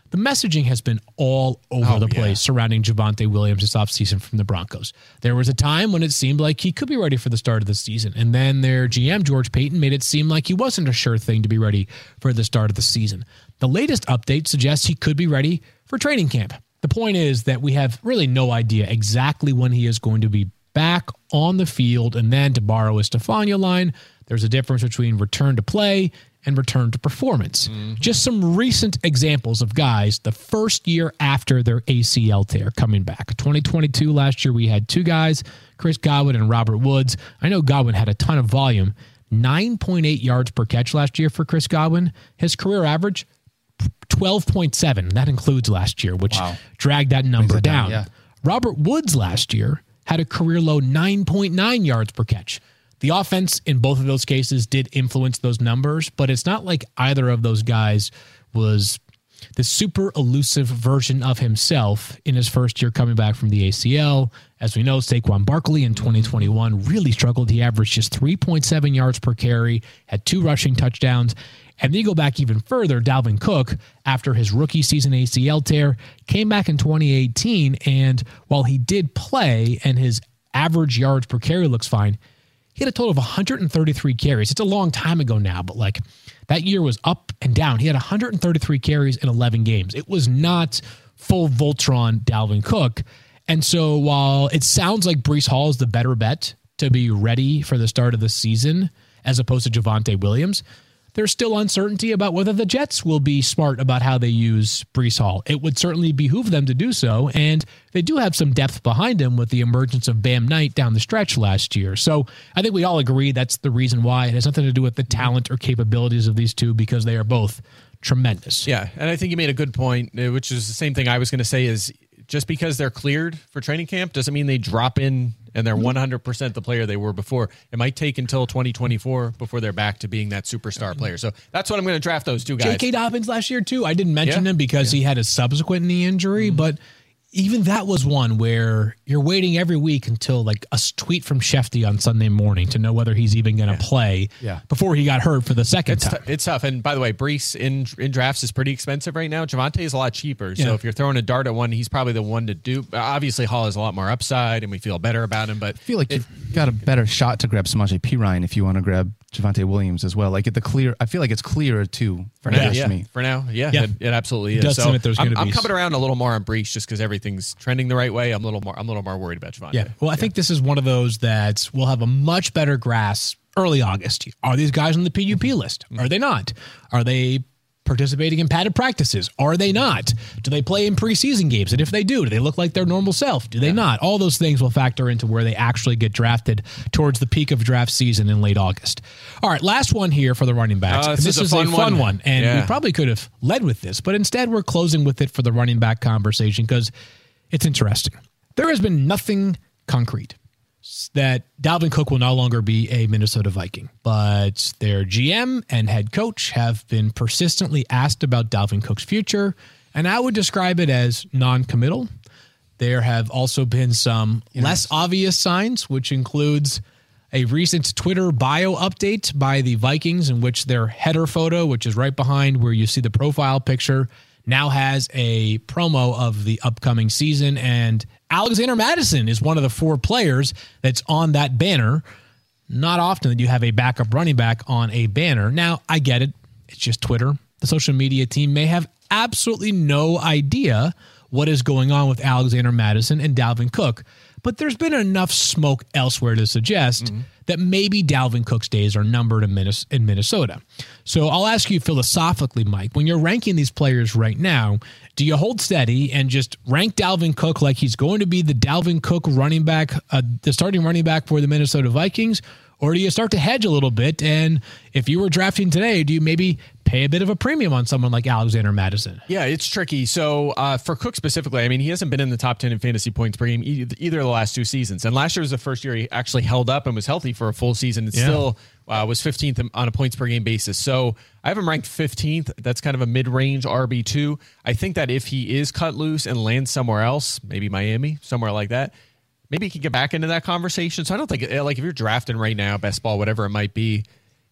Speaker 2: the messaging has been all over
Speaker 3: Oh,
Speaker 2: the
Speaker 3: yeah.
Speaker 2: place surrounding Javonte Williams this offseason from the Broncos. There was a time when it seemed like he could be ready for the start of the season, and then their G M, George Payton, made it seem like he wasn't a sure thing to be ready for the start of the season. The latest update suggests he could be ready for training camp. The point is that we have really no idea exactly when he is going to be back on the field, and then, to borrow a Stefania line, there's a difference between return to play and return to performance. Mm-hmm. Just some recent examples of guys the first year after their A C L tear coming back. twenty twenty-two, last year, we had two guys, Chris Godwin and Robert Woods. I know Godwin had a ton of volume, nine point eight yards per catch last year for Chris Godwin. His career average, twelve point seven. That includes last year, which
Speaker 4: Wow.
Speaker 2: dragged that number
Speaker 4: it
Speaker 2: down.
Speaker 4: down, yeah.
Speaker 2: Robert Woods last year had a career low nine point nine yards per catch. The offense in both of those cases did influence those numbers, but it's not like either of those guys was the super elusive version of himself in his first year coming back from the A C L. As we know, Saquon Barkley in twenty twenty-one really struggled. He averaged just three point seven yards per carry, had two rushing touchdowns. And then you go back even further, Dalvin Cook, after his rookie season A C L tear, came back in twenty eighteen, and while he did play and his average yards per carry looks fine, he had a total of one hundred thirty-three carries. It's a long time ago now, but like that year was up and down. He had one hundred thirty-three carries in eleven games. It was not full Voltron Dalvin Cook. And so while it sounds like Breece Hall is the better bet to be ready for the start of the season as opposed to Javonte Williams, there's still uncertainty about whether the Jets will be smart about how they use Breece Hall. It would certainly behoove them to do so, and they do have some depth behind him with the emergence of Bam Knight down the stretch last year. So I think we all agree that's the reason why. It has nothing to do with the talent or capabilities of these two, because they are both tremendous.
Speaker 3: Yeah, and I think you made a good point, uh, which is the same thing I was going to say, is just because they're cleared for training camp doesn't mean they drop in and they're one hundred percent the player they were before. It might take until twenty twenty-four before they're back to being that superstar player. So that's what I'm going to draft those two guys.
Speaker 2: J K. Dobbins last year, too. I didn't mention
Speaker 3: Yeah.
Speaker 2: him because
Speaker 3: Yeah.
Speaker 2: he had a subsequent knee injury, mm-hmm. but even that was one where you're waiting every week until like a tweet from Shefty on Sunday morning to know whether he's even going to
Speaker 3: Yeah.
Speaker 2: play
Speaker 4: Yeah.
Speaker 2: before he got hurt for the second
Speaker 3: It's,
Speaker 2: time.
Speaker 3: t- it's tough. And by the way, Breece in in drafts is pretty expensive right now. Javonte is a lot cheaper. So
Speaker 2: Yeah.
Speaker 3: if you're throwing a dart at one, he's probably the one to do. Obviously, Hall has a lot more upside, and we feel better about him. But
Speaker 4: I feel like you've got a better shot to grab Samaje Perine if you want to grab Javonte Williams as well. Like at the clear, I feel like it's clearer too
Speaker 3: For
Speaker 4: I
Speaker 3: now,
Speaker 4: guess,
Speaker 3: yeah.
Speaker 4: to me.
Speaker 3: For now, yeah,
Speaker 2: Yeah.
Speaker 3: It, it absolutely
Speaker 2: It
Speaker 3: is.
Speaker 2: does
Speaker 3: So
Speaker 2: seem that there's
Speaker 3: I'm,
Speaker 2: gonna
Speaker 3: I'm
Speaker 2: be
Speaker 3: coming around a little more on Breece just because everything's trending the right way. I'm a little more. I'm a little more worried about Javonte.
Speaker 2: Yeah. Well, I think this is one of those that we'll have a much better grasp early August. Are these guys on the P U P list? Are they not? Are they participating in padded practices? Are they not? Do they play in preseason games? And if they do, do they look like their normal self? Do they not? All those things will factor into where they actually get drafted towards the peak of draft season in late August. All right, last one here for the running backs.
Speaker 3: Uh,
Speaker 2: And
Speaker 3: this
Speaker 2: this
Speaker 3: is a
Speaker 2: is
Speaker 3: fun
Speaker 2: a fun
Speaker 3: one.
Speaker 2: one. And
Speaker 3: Yeah.
Speaker 2: we probably could have led with this, but instead we're closing with it for the running back conversation because it's interesting. There has been nothing concrete that Dalvin Cook will no longer be a Minnesota Viking, but their G M and head coach have been persistently asked about Dalvin Cook's future, and I would describe it as non-committal. There have also been some less obvious signs, which includes a recent Twitter bio update by the Vikings in which their header photo, which is right behind where you see the profile picture, now has a promo of the upcoming season, and Alexander Mattison is one of the four players that's on that banner. Not often that you have a backup running back on a banner. Now, I get it. It's just Twitter. The social media team may have absolutely no idea what is going on with Alexander Mattison and Dalvin Cook, but there's been enough smoke elsewhere to suggest mm-hmm. that maybe Dalvin Cook's days are numbered in Minnesota. So I'll ask you philosophically, Mike, when you're ranking these players right now, do you hold steady and just rank Dalvin Cook like he's going to be the Dalvin Cook running back, uh, the starting running back for the Minnesota Vikings? Or do you start to hedge a little bit? And if you were drafting today, do you maybe pay a bit of a premium on someone like Alexander Mattison?
Speaker 3: Yeah, it's tricky. So uh, for Cook specifically, I mean, he hasn't been in the top ten in fantasy points per game either, either of the last two seasons. And last year was the first year he actually held up and was healthy for a full season. It yeah. still uh, was fifteenth on a points per game basis. So I have him ranked fifteenth. That's kind of a mid-range R B two. I think that if he is cut loose and lands somewhere else, maybe Miami, somewhere like that, maybe he could get back into that conversation. So I don't think, like, if you're drafting right now, best ball, whatever it might be,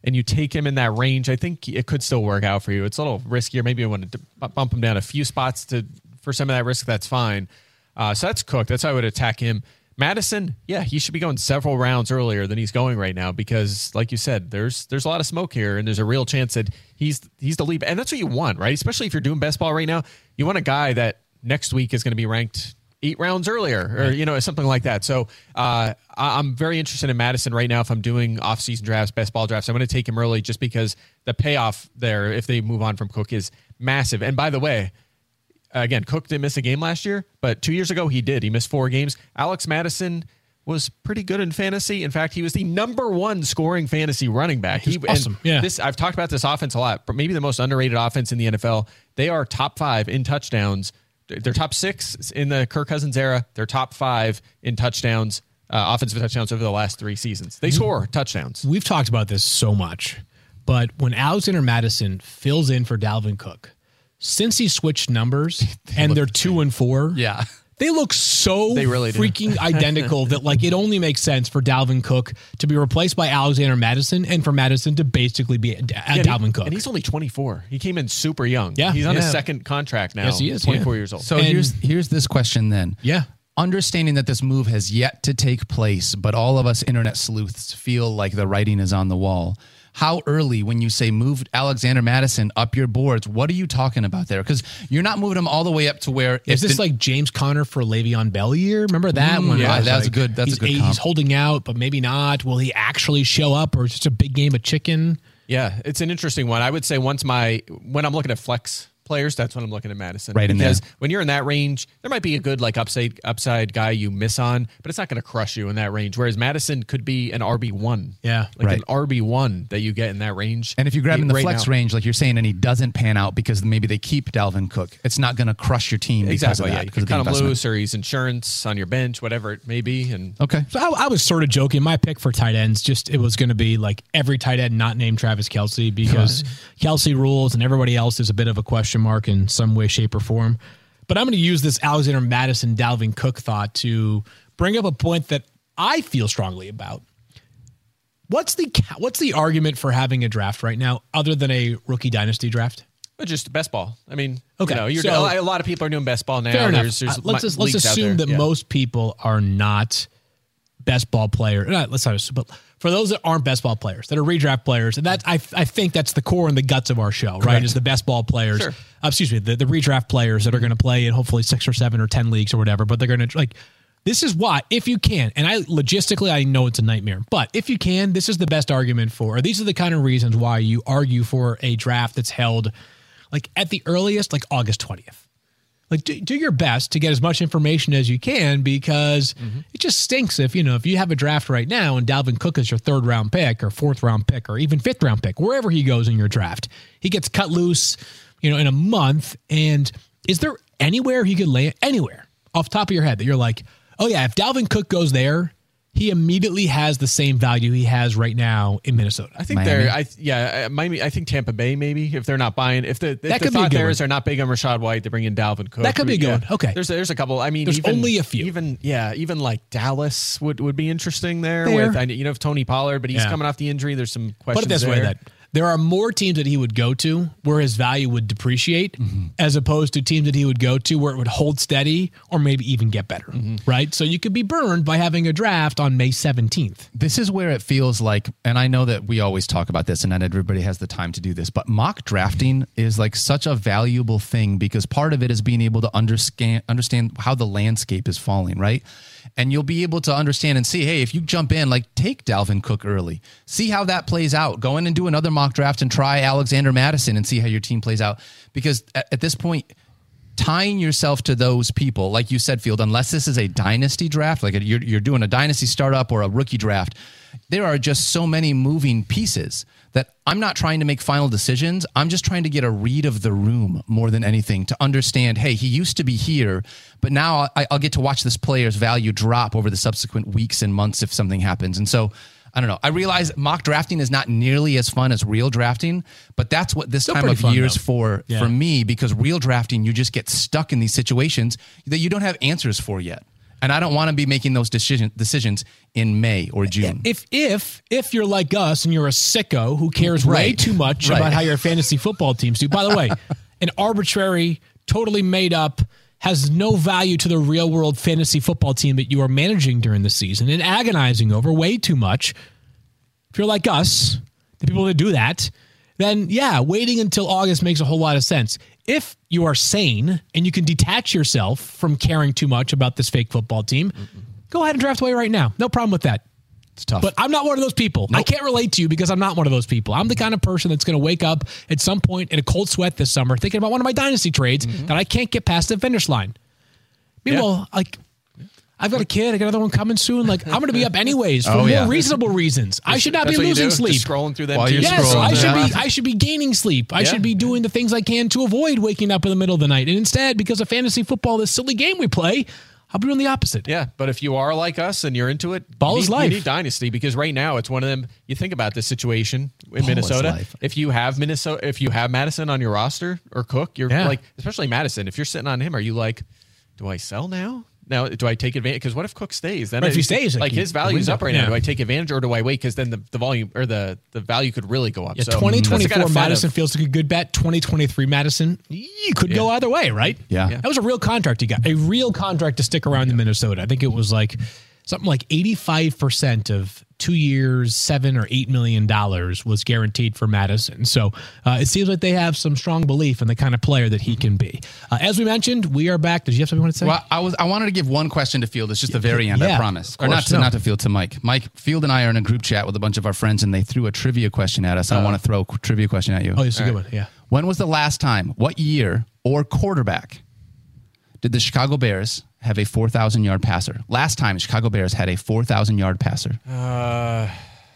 Speaker 3: and you take him in that range, I think it could still work out for you. It's a little riskier. Maybe you want to bump him down a few spots to for some of that risk. That's fine. Uh, so that's Cook. That's how I would attack him. Madison, yeah, he should be going several rounds earlier than he's going right now because, like you said, there's there's a lot of smoke here, and there's a real chance that he's he's the lead, and that's what you want, right? Especially if you're doing best ball right now, you want a guy that next week is going to be ranked eight rounds earlier, or you know something like that. So uh, I'm very interested in Madison right now. If I'm doing off-season drafts, best ball drafts, I'm going to take him early just because the payoff there, if they move on from Cook, is massive. And by the way, again, Cook didn't miss a game last year, but two years ago he did. He missed four games. Alex Madison was pretty good in fantasy. In fact, he was the number one scoring fantasy running back.
Speaker 2: He's
Speaker 3: he,
Speaker 2: awesome. Yeah.
Speaker 3: This I've talked about this offense a lot, but maybe the most underrated offense in the N F L. They are top five in touchdowns. They're top six in the Kirk Cousins era. They're top five in touchdowns, uh, offensive touchdowns over the last three seasons. They score touchdowns.
Speaker 2: We've talked about this so much, but when Alexander Madison fills in for Dalvin Cook, since he switched numbers they and they're two and four,
Speaker 4: yeah,
Speaker 2: they look so
Speaker 3: they really
Speaker 2: freaking identical that like it only makes sense for Dalvin Cook to be replaced by Alexander Madison and for Madison to basically be at
Speaker 3: yeah,
Speaker 2: Dalvin
Speaker 3: he,
Speaker 2: Cook.
Speaker 3: And he's only twenty-four. He came in super young.
Speaker 2: Yeah,
Speaker 3: he's on
Speaker 2: yeah.
Speaker 3: his second contract now.
Speaker 2: Yes, he is.
Speaker 3: twenty-four
Speaker 2: yeah.
Speaker 3: years old.
Speaker 4: So
Speaker 2: And-
Speaker 4: here's here's this question then.
Speaker 2: Yeah.
Speaker 4: Understanding that this move has yet to take place, but all of us internet sleuths feel like the writing is on the wall. How early, when you say move Alexander Madison up your boards, what are you talking about there? Because you're not moving him all the way up to where
Speaker 2: Is
Speaker 4: if
Speaker 2: this
Speaker 4: the-
Speaker 2: like James Conner for Le'Veon Bell year? Remember that
Speaker 4: Mm,
Speaker 2: one?
Speaker 4: yeah,
Speaker 2: I was
Speaker 4: that's a
Speaker 2: like,
Speaker 4: good- that's a
Speaker 2: he's,
Speaker 4: good
Speaker 2: He's
Speaker 4: comp.
Speaker 2: holding out, but maybe not. Will he actually show up, or is it just a big game of chicken?
Speaker 3: Yeah, it's an interesting one. I would say once my when I'm looking at flex players, that's when I'm looking at Madison.
Speaker 4: Right in
Speaker 3: because
Speaker 4: there.
Speaker 3: when you're in that range, there might be a good like upside upside guy you miss on, but it's not going to crush you in that range. Whereas Madison could be an R B one.
Speaker 2: Yeah,
Speaker 3: like
Speaker 4: right.
Speaker 3: an R B one that you get in that range.
Speaker 4: And if you grab him in the
Speaker 3: right
Speaker 4: flex
Speaker 3: now.
Speaker 4: range, like you're saying, and he doesn't pan out because maybe they keep Dalvin Cook, it's not going to crush your team because
Speaker 3: Exactly,
Speaker 4: of that.
Speaker 3: yeah. You
Speaker 4: because
Speaker 3: can
Speaker 4: of the
Speaker 3: cut him
Speaker 4: investment.
Speaker 3: loose, or he's insurance on your bench, whatever it may be. And
Speaker 4: Okay.
Speaker 2: So I, I was sort of joking. My pick for tight ends, just it was going to be like every tight end not named Travis Kelce because Kelce rules and everybody else is a bit of a question mark in some way, shape, or form. But I'm going to use this Alexander Madison, Dalvin Cook thought to bring up a point that I feel strongly about. What's the what's the argument for having a draft right now other than a rookie dynasty draft?
Speaker 3: but just best ball. I mean,
Speaker 2: Okay,
Speaker 3: you know, you're,
Speaker 2: so-
Speaker 3: a lot of people are doing best ball now.
Speaker 2: Fair enough.
Speaker 3: There's, there's
Speaker 2: Uh, let's
Speaker 3: mi-
Speaker 2: just, let's
Speaker 3: leagues out
Speaker 2: assume
Speaker 3: there.
Speaker 2: that
Speaker 3: Yeah.
Speaker 2: most people are not best ball players. Not, let's not assume, but for those that aren't best ball players, that are redraft players, and that I I think that's the core and the guts of our show, right?
Speaker 4: Correct.
Speaker 2: Is the best ball players.
Speaker 3: Sure.
Speaker 2: Uh, excuse me, the, the redraft players that are going to play in hopefully six or seven or ten leagues or whatever, but they're going to like. This is why, if you can, and I logistically, I know it's a nightmare, but if you can, this is the best argument for, or these are the kind of reasons why you argue for a draft that's held like at the earliest, like August twentieth. Like do, do your best to get as much information as you can because
Speaker 3: Mm-hmm.
Speaker 2: it just stinks if, you know, if you have a draft right now and Dalvin Cook is your third round pick or fourth round pick or even fifth round pick, wherever he goes in your draft, he gets cut loose, you know, in a month. And is there anywhere he could land, anywhere off the top of your head that you're like, oh yeah, if Dalvin Cook goes there, he immediately has the same value he has right now in Minnesota?
Speaker 3: I think
Speaker 4: Miami.
Speaker 3: they're, I yeah, uh, Miami. I think Tampa Bay maybe if they're not buying, if the if
Speaker 2: That
Speaker 3: the
Speaker 2: could be a
Speaker 3: thought
Speaker 2: good
Speaker 3: there is
Speaker 2: one.
Speaker 3: they're not big on Rashad White, they bring in Dalvin Cook.
Speaker 2: That could be a good
Speaker 3: Yeah.
Speaker 2: one. Okay.
Speaker 3: there's there's a couple. I mean,
Speaker 2: There's
Speaker 3: even,
Speaker 2: only a few.
Speaker 3: Even yeah, even like Dallas would, would be interesting there.
Speaker 2: Fair.
Speaker 3: With I, you know Tony Pollard, but he's
Speaker 2: Yeah.
Speaker 3: coming off the injury. There's some questions.
Speaker 2: Put it this
Speaker 3: there.
Speaker 2: way, that there are more teams that he would go to where his value would depreciate as opposed to teams that he would go to where it would hold steady or maybe even get better, right? So you could be burned by having a draft on May seventeenth.
Speaker 4: This is where it feels like, and I know that we always talk about this and not everybody has the time to do this, but mock drafting is like such a valuable thing because part of it is being able to understand, understand how the landscape is falling, right? And you'll be able to understand and see, hey, if you jump in, like take Dalvin Cook early, see how that plays out. Go in and do another mock draft and try Alexander Madison and see how your team plays out. Because at, at this point, tying yourself to those people, like you said, Field, unless this is a dynasty draft, like you're, you're doing a dynasty startup or a rookie draft, there are just so many moving pieces that I'm not trying to make final decisions. I'm just trying to get a read of the room more than anything to understand, hey, he used to be here, but now I, I'll get to watch this player's value drop over the subsequent weeks and months if something happens. And so I don't know. I realize mock drafting is not nearly as fun as real drafting, but that's what this
Speaker 2: Still
Speaker 4: time
Speaker 2: pretty
Speaker 4: of
Speaker 2: fun,
Speaker 4: year is
Speaker 2: though.
Speaker 4: for
Speaker 2: Yeah.
Speaker 4: for me, because real drafting, you just get stuck in these situations that you don't have answers for yet. And I don't want to be making those decision, decisions in May or June.
Speaker 2: If if if you're like us and you're a sicko who cares way
Speaker 4: Right.
Speaker 2: too much
Speaker 4: Right.
Speaker 2: about how your fantasy football teams do. By the way, an arbitrary, totally made up, has no value to the real world fantasy football team that you are managing during the season and agonizing over way too much. If you're like us, the people that do that, then yeah, waiting until August makes a whole lot of sense. If you are sane and you can detach yourself from caring too much about this fake football team, mm-hmm. go ahead and draft away right now. No problem with that.
Speaker 4: It's tough.
Speaker 2: But I'm not one of those people. Nope. I can't relate to you because I'm not one of those people. I'm the kind of person that's going to wake up at some point in a cold sweat this summer thinking about one of my dynasty trades mm-hmm. that I can't get past the finish line. Meanwhile, yeah. like, I've got a kid. I got another one coming soon. Like, I'm going to be up anyways for
Speaker 4: oh,
Speaker 2: more
Speaker 4: yeah.
Speaker 2: reasonable reasons. I should not
Speaker 3: That's
Speaker 2: be
Speaker 3: what you
Speaker 2: losing
Speaker 3: do?
Speaker 2: sleep.
Speaker 3: Just scrolling through them.
Speaker 4: While you're
Speaker 2: Yes,
Speaker 4: scrolling.
Speaker 2: I should
Speaker 4: Yeah.
Speaker 2: be. I should be gaining sleep. I
Speaker 3: Yeah.
Speaker 2: should be doing the things I can to avoid waking up in the middle of the night. And instead, because of fantasy football, this silly game we play, I'll be doing the opposite.
Speaker 3: Yeah, but if you are like us and you're into it,
Speaker 2: Ball
Speaker 3: you
Speaker 2: is
Speaker 3: need,
Speaker 2: life.
Speaker 3: You need Dynasty because right now it's one of them. You think about this situation in
Speaker 4: Ball is
Speaker 3: Minnesota.
Speaker 4: life.
Speaker 3: If you have Minnesota, if you have Madison on your roster or Cook, you're
Speaker 2: Yeah.
Speaker 3: like, especially Madison. If you're sitting on him, are you like, do I sell now? Now, do I take advantage? Because what if Cook stays? Then
Speaker 2: Right, if he
Speaker 3: it-
Speaker 2: stays,
Speaker 3: like
Speaker 2: like,
Speaker 3: his
Speaker 2: he-
Speaker 3: value is
Speaker 2: the
Speaker 3: up right
Speaker 2: window-
Speaker 3: now. Do
Speaker 2: yeah.
Speaker 3: I take advantage or do I wait? Because then the, the volume or the, the value could really go up.
Speaker 2: Yeah,
Speaker 3: so
Speaker 2: twenty
Speaker 3: that's the kind
Speaker 2: twenty-four
Speaker 3: of fun
Speaker 2: Madison
Speaker 3: of-
Speaker 2: feels like a good bet. twenty twenty-three Madison, you could go
Speaker 3: Yeah.
Speaker 2: either way, right?
Speaker 4: Yeah. Yeah.
Speaker 2: That was a real contract you got. A real contract to stick around in Minnesota. I think it was like something like eighty-five percent of two years, seven or eight million dollars was guaranteed for Madison. So uh, it seems like they have some strong belief in the kind of player that he can be. Uh, as we mentioned, we are back. Did you have something you want to say?
Speaker 4: Well, I was I wanted to give one question to Field. It's just the very end,
Speaker 2: Yeah,
Speaker 4: I promise.
Speaker 2: of
Speaker 4: Or not
Speaker 2: course,
Speaker 4: to
Speaker 2: no.
Speaker 4: not to Field, to Mike. Mike, Field and I are in a group chat with a bunch of our friends, and they threw a trivia question at us. I want to throw a trivia question at you.
Speaker 2: oh, it's a good one. Yeah.
Speaker 4: When was the last time, what year or quarterback did the Chicago Bears have a four thousand yard passer? Last time Chicago Bears had a four thousand yard passer.
Speaker 3: Uh,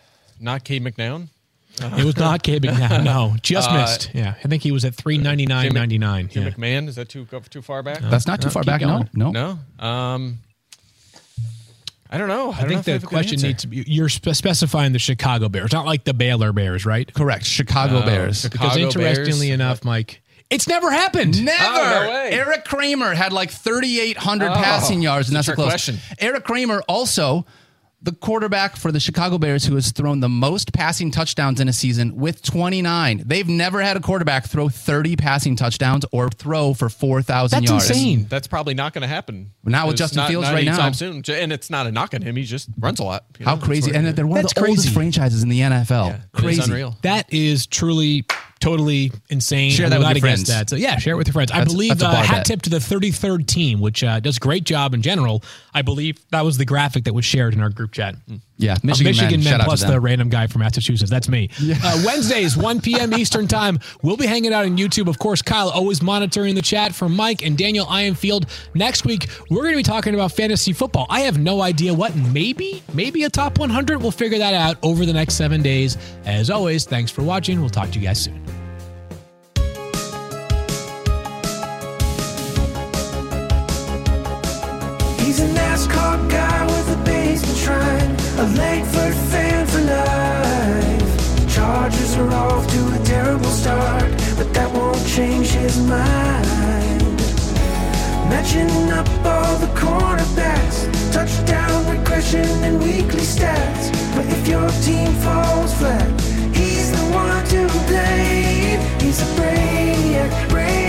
Speaker 3: not Cade McNown.
Speaker 2: It was not K. McNabb. No, just
Speaker 3: Uh,
Speaker 2: missed. Yeah. I think he was at three ninety-nine
Speaker 3: Jim-
Speaker 2: ninety-nine.
Speaker 3: Jim
Speaker 2: Yeah.
Speaker 3: McMahon. Is that too go- too far back?
Speaker 4: That's not too
Speaker 2: no,
Speaker 4: far
Speaker 2: keep
Speaker 4: back.
Speaker 2: going.
Speaker 4: No, no.
Speaker 3: No. Um, I don't know. I,
Speaker 2: I
Speaker 3: don't know
Speaker 2: think
Speaker 3: if I
Speaker 2: the
Speaker 3: have a good
Speaker 2: question
Speaker 3: answer.
Speaker 2: needs to be, you're spe- specifying the Chicago Bears, not like the Baylor Bears, right?
Speaker 4: Correct. Chicago
Speaker 3: Oh,
Speaker 4: Bears.
Speaker 2: Because
Speaker 3: Chicago
Speaker 2: interestingly
Speaker 3: Bears.
Speaker 2: enough, Mike, it's never happened.
Speaker 4: Never.
Speaker 3: Oh, no way.
Speaker 4: Eric Kramer had like thirty-eight hundred
Speaker 3: Oh,
Speaker 4: passing yards, and
Speaker 3: it's
Speaker 4: that's
Speaker 3: a
Speaker 4: a
Speaker 3: trick
Speaker 4: close.
Speaker 3: question.
Speaker 4: Eric Kramer also the quarterback for the Chicago Bears who has thrown the most passing touchdowns in a season with twenty-nine. They've never had a quarterback throw thirty passing touchdowns or throw for four thousand
Speaker 2: That's
Speaker 4: yards.
Speaker 2: insane.
Speaker 3: That's probably not going to happen.
Speaker 4: Not with
Speaker 3: It's
Speaker 4: Justin
Speaker 3: not-
Speaker 4: Fields
Speaker 3: not
Speaker 4: right now.
Speaker 3: anytime soon. And it's not a knock on him. He just runs a lot. you
Speaker 4: How
Speaker 3: know? That's
Speaker 4: crazy.
Speaker 3: what-
Speaker 4: And they're one
Speaker 2: That's
Speaker 4: of the oldest
Speaker 2: crazy.
Speaker 4: franchises in the N F L.
Speaker 3: Yeah, it is
Speaker 4: crazy.
Speaker 3: unreal.
Speaker 2: That is truly totally insane.
Speaker 4: Share that
Speaker 2: I'm
Speaker 4: with
Speaker 2: not
Speaker 4: your
Speaker 2: against
Speaker 4: friends.
Speaker 2: That. So yeah, share it with your friends. I
Speaker 4: That's-
Speaker 2: believe
Speaker 4: that's a
Speaker 2: uh,
Speaker 4: bar
Speaker 2: hat
Speaker 4: bet.
Speaker 2: tip to the thirty-third team, which uh, does a great job in general. I believe that was the graphic that was shared in our group chat.
Speaker 4: Yeah,
Speaker 2: Uh,
Speaker 4: Michigan,
Speaker 2: Michigan
Speaker 4: men.
Speaker 2: men
Speaker 4: Shout out
Speaker 2: plus
Speaker 4: to
Speaker 2: the
Speaker 4: them.
Speaker 2: random guy from Massachusetts. That's me. Uh, Wednesdays, one p.m. Eastern time. We'll be hanging out on YouTube. Of course, Kyle always monitoring the chat for Mike and Daniel Ironfield. Next week, we're going to be talking about fantasy football. I have no idea what. Maybe, maybe a top one hundred. We'll figure that out over the next seven days. As always, thanks for watching. We'll talk to you guys soon.
Speaker 1: He's a NASCAR guy with a basement shrine, a Langford fan for life. Chargers are off to a terrible start, but that won't change his mind. Matching up all the cornerbacks, touchdown regression and weekly stats. But if your team falls flat, he's the one to blame. He's a brainiac, brainiac.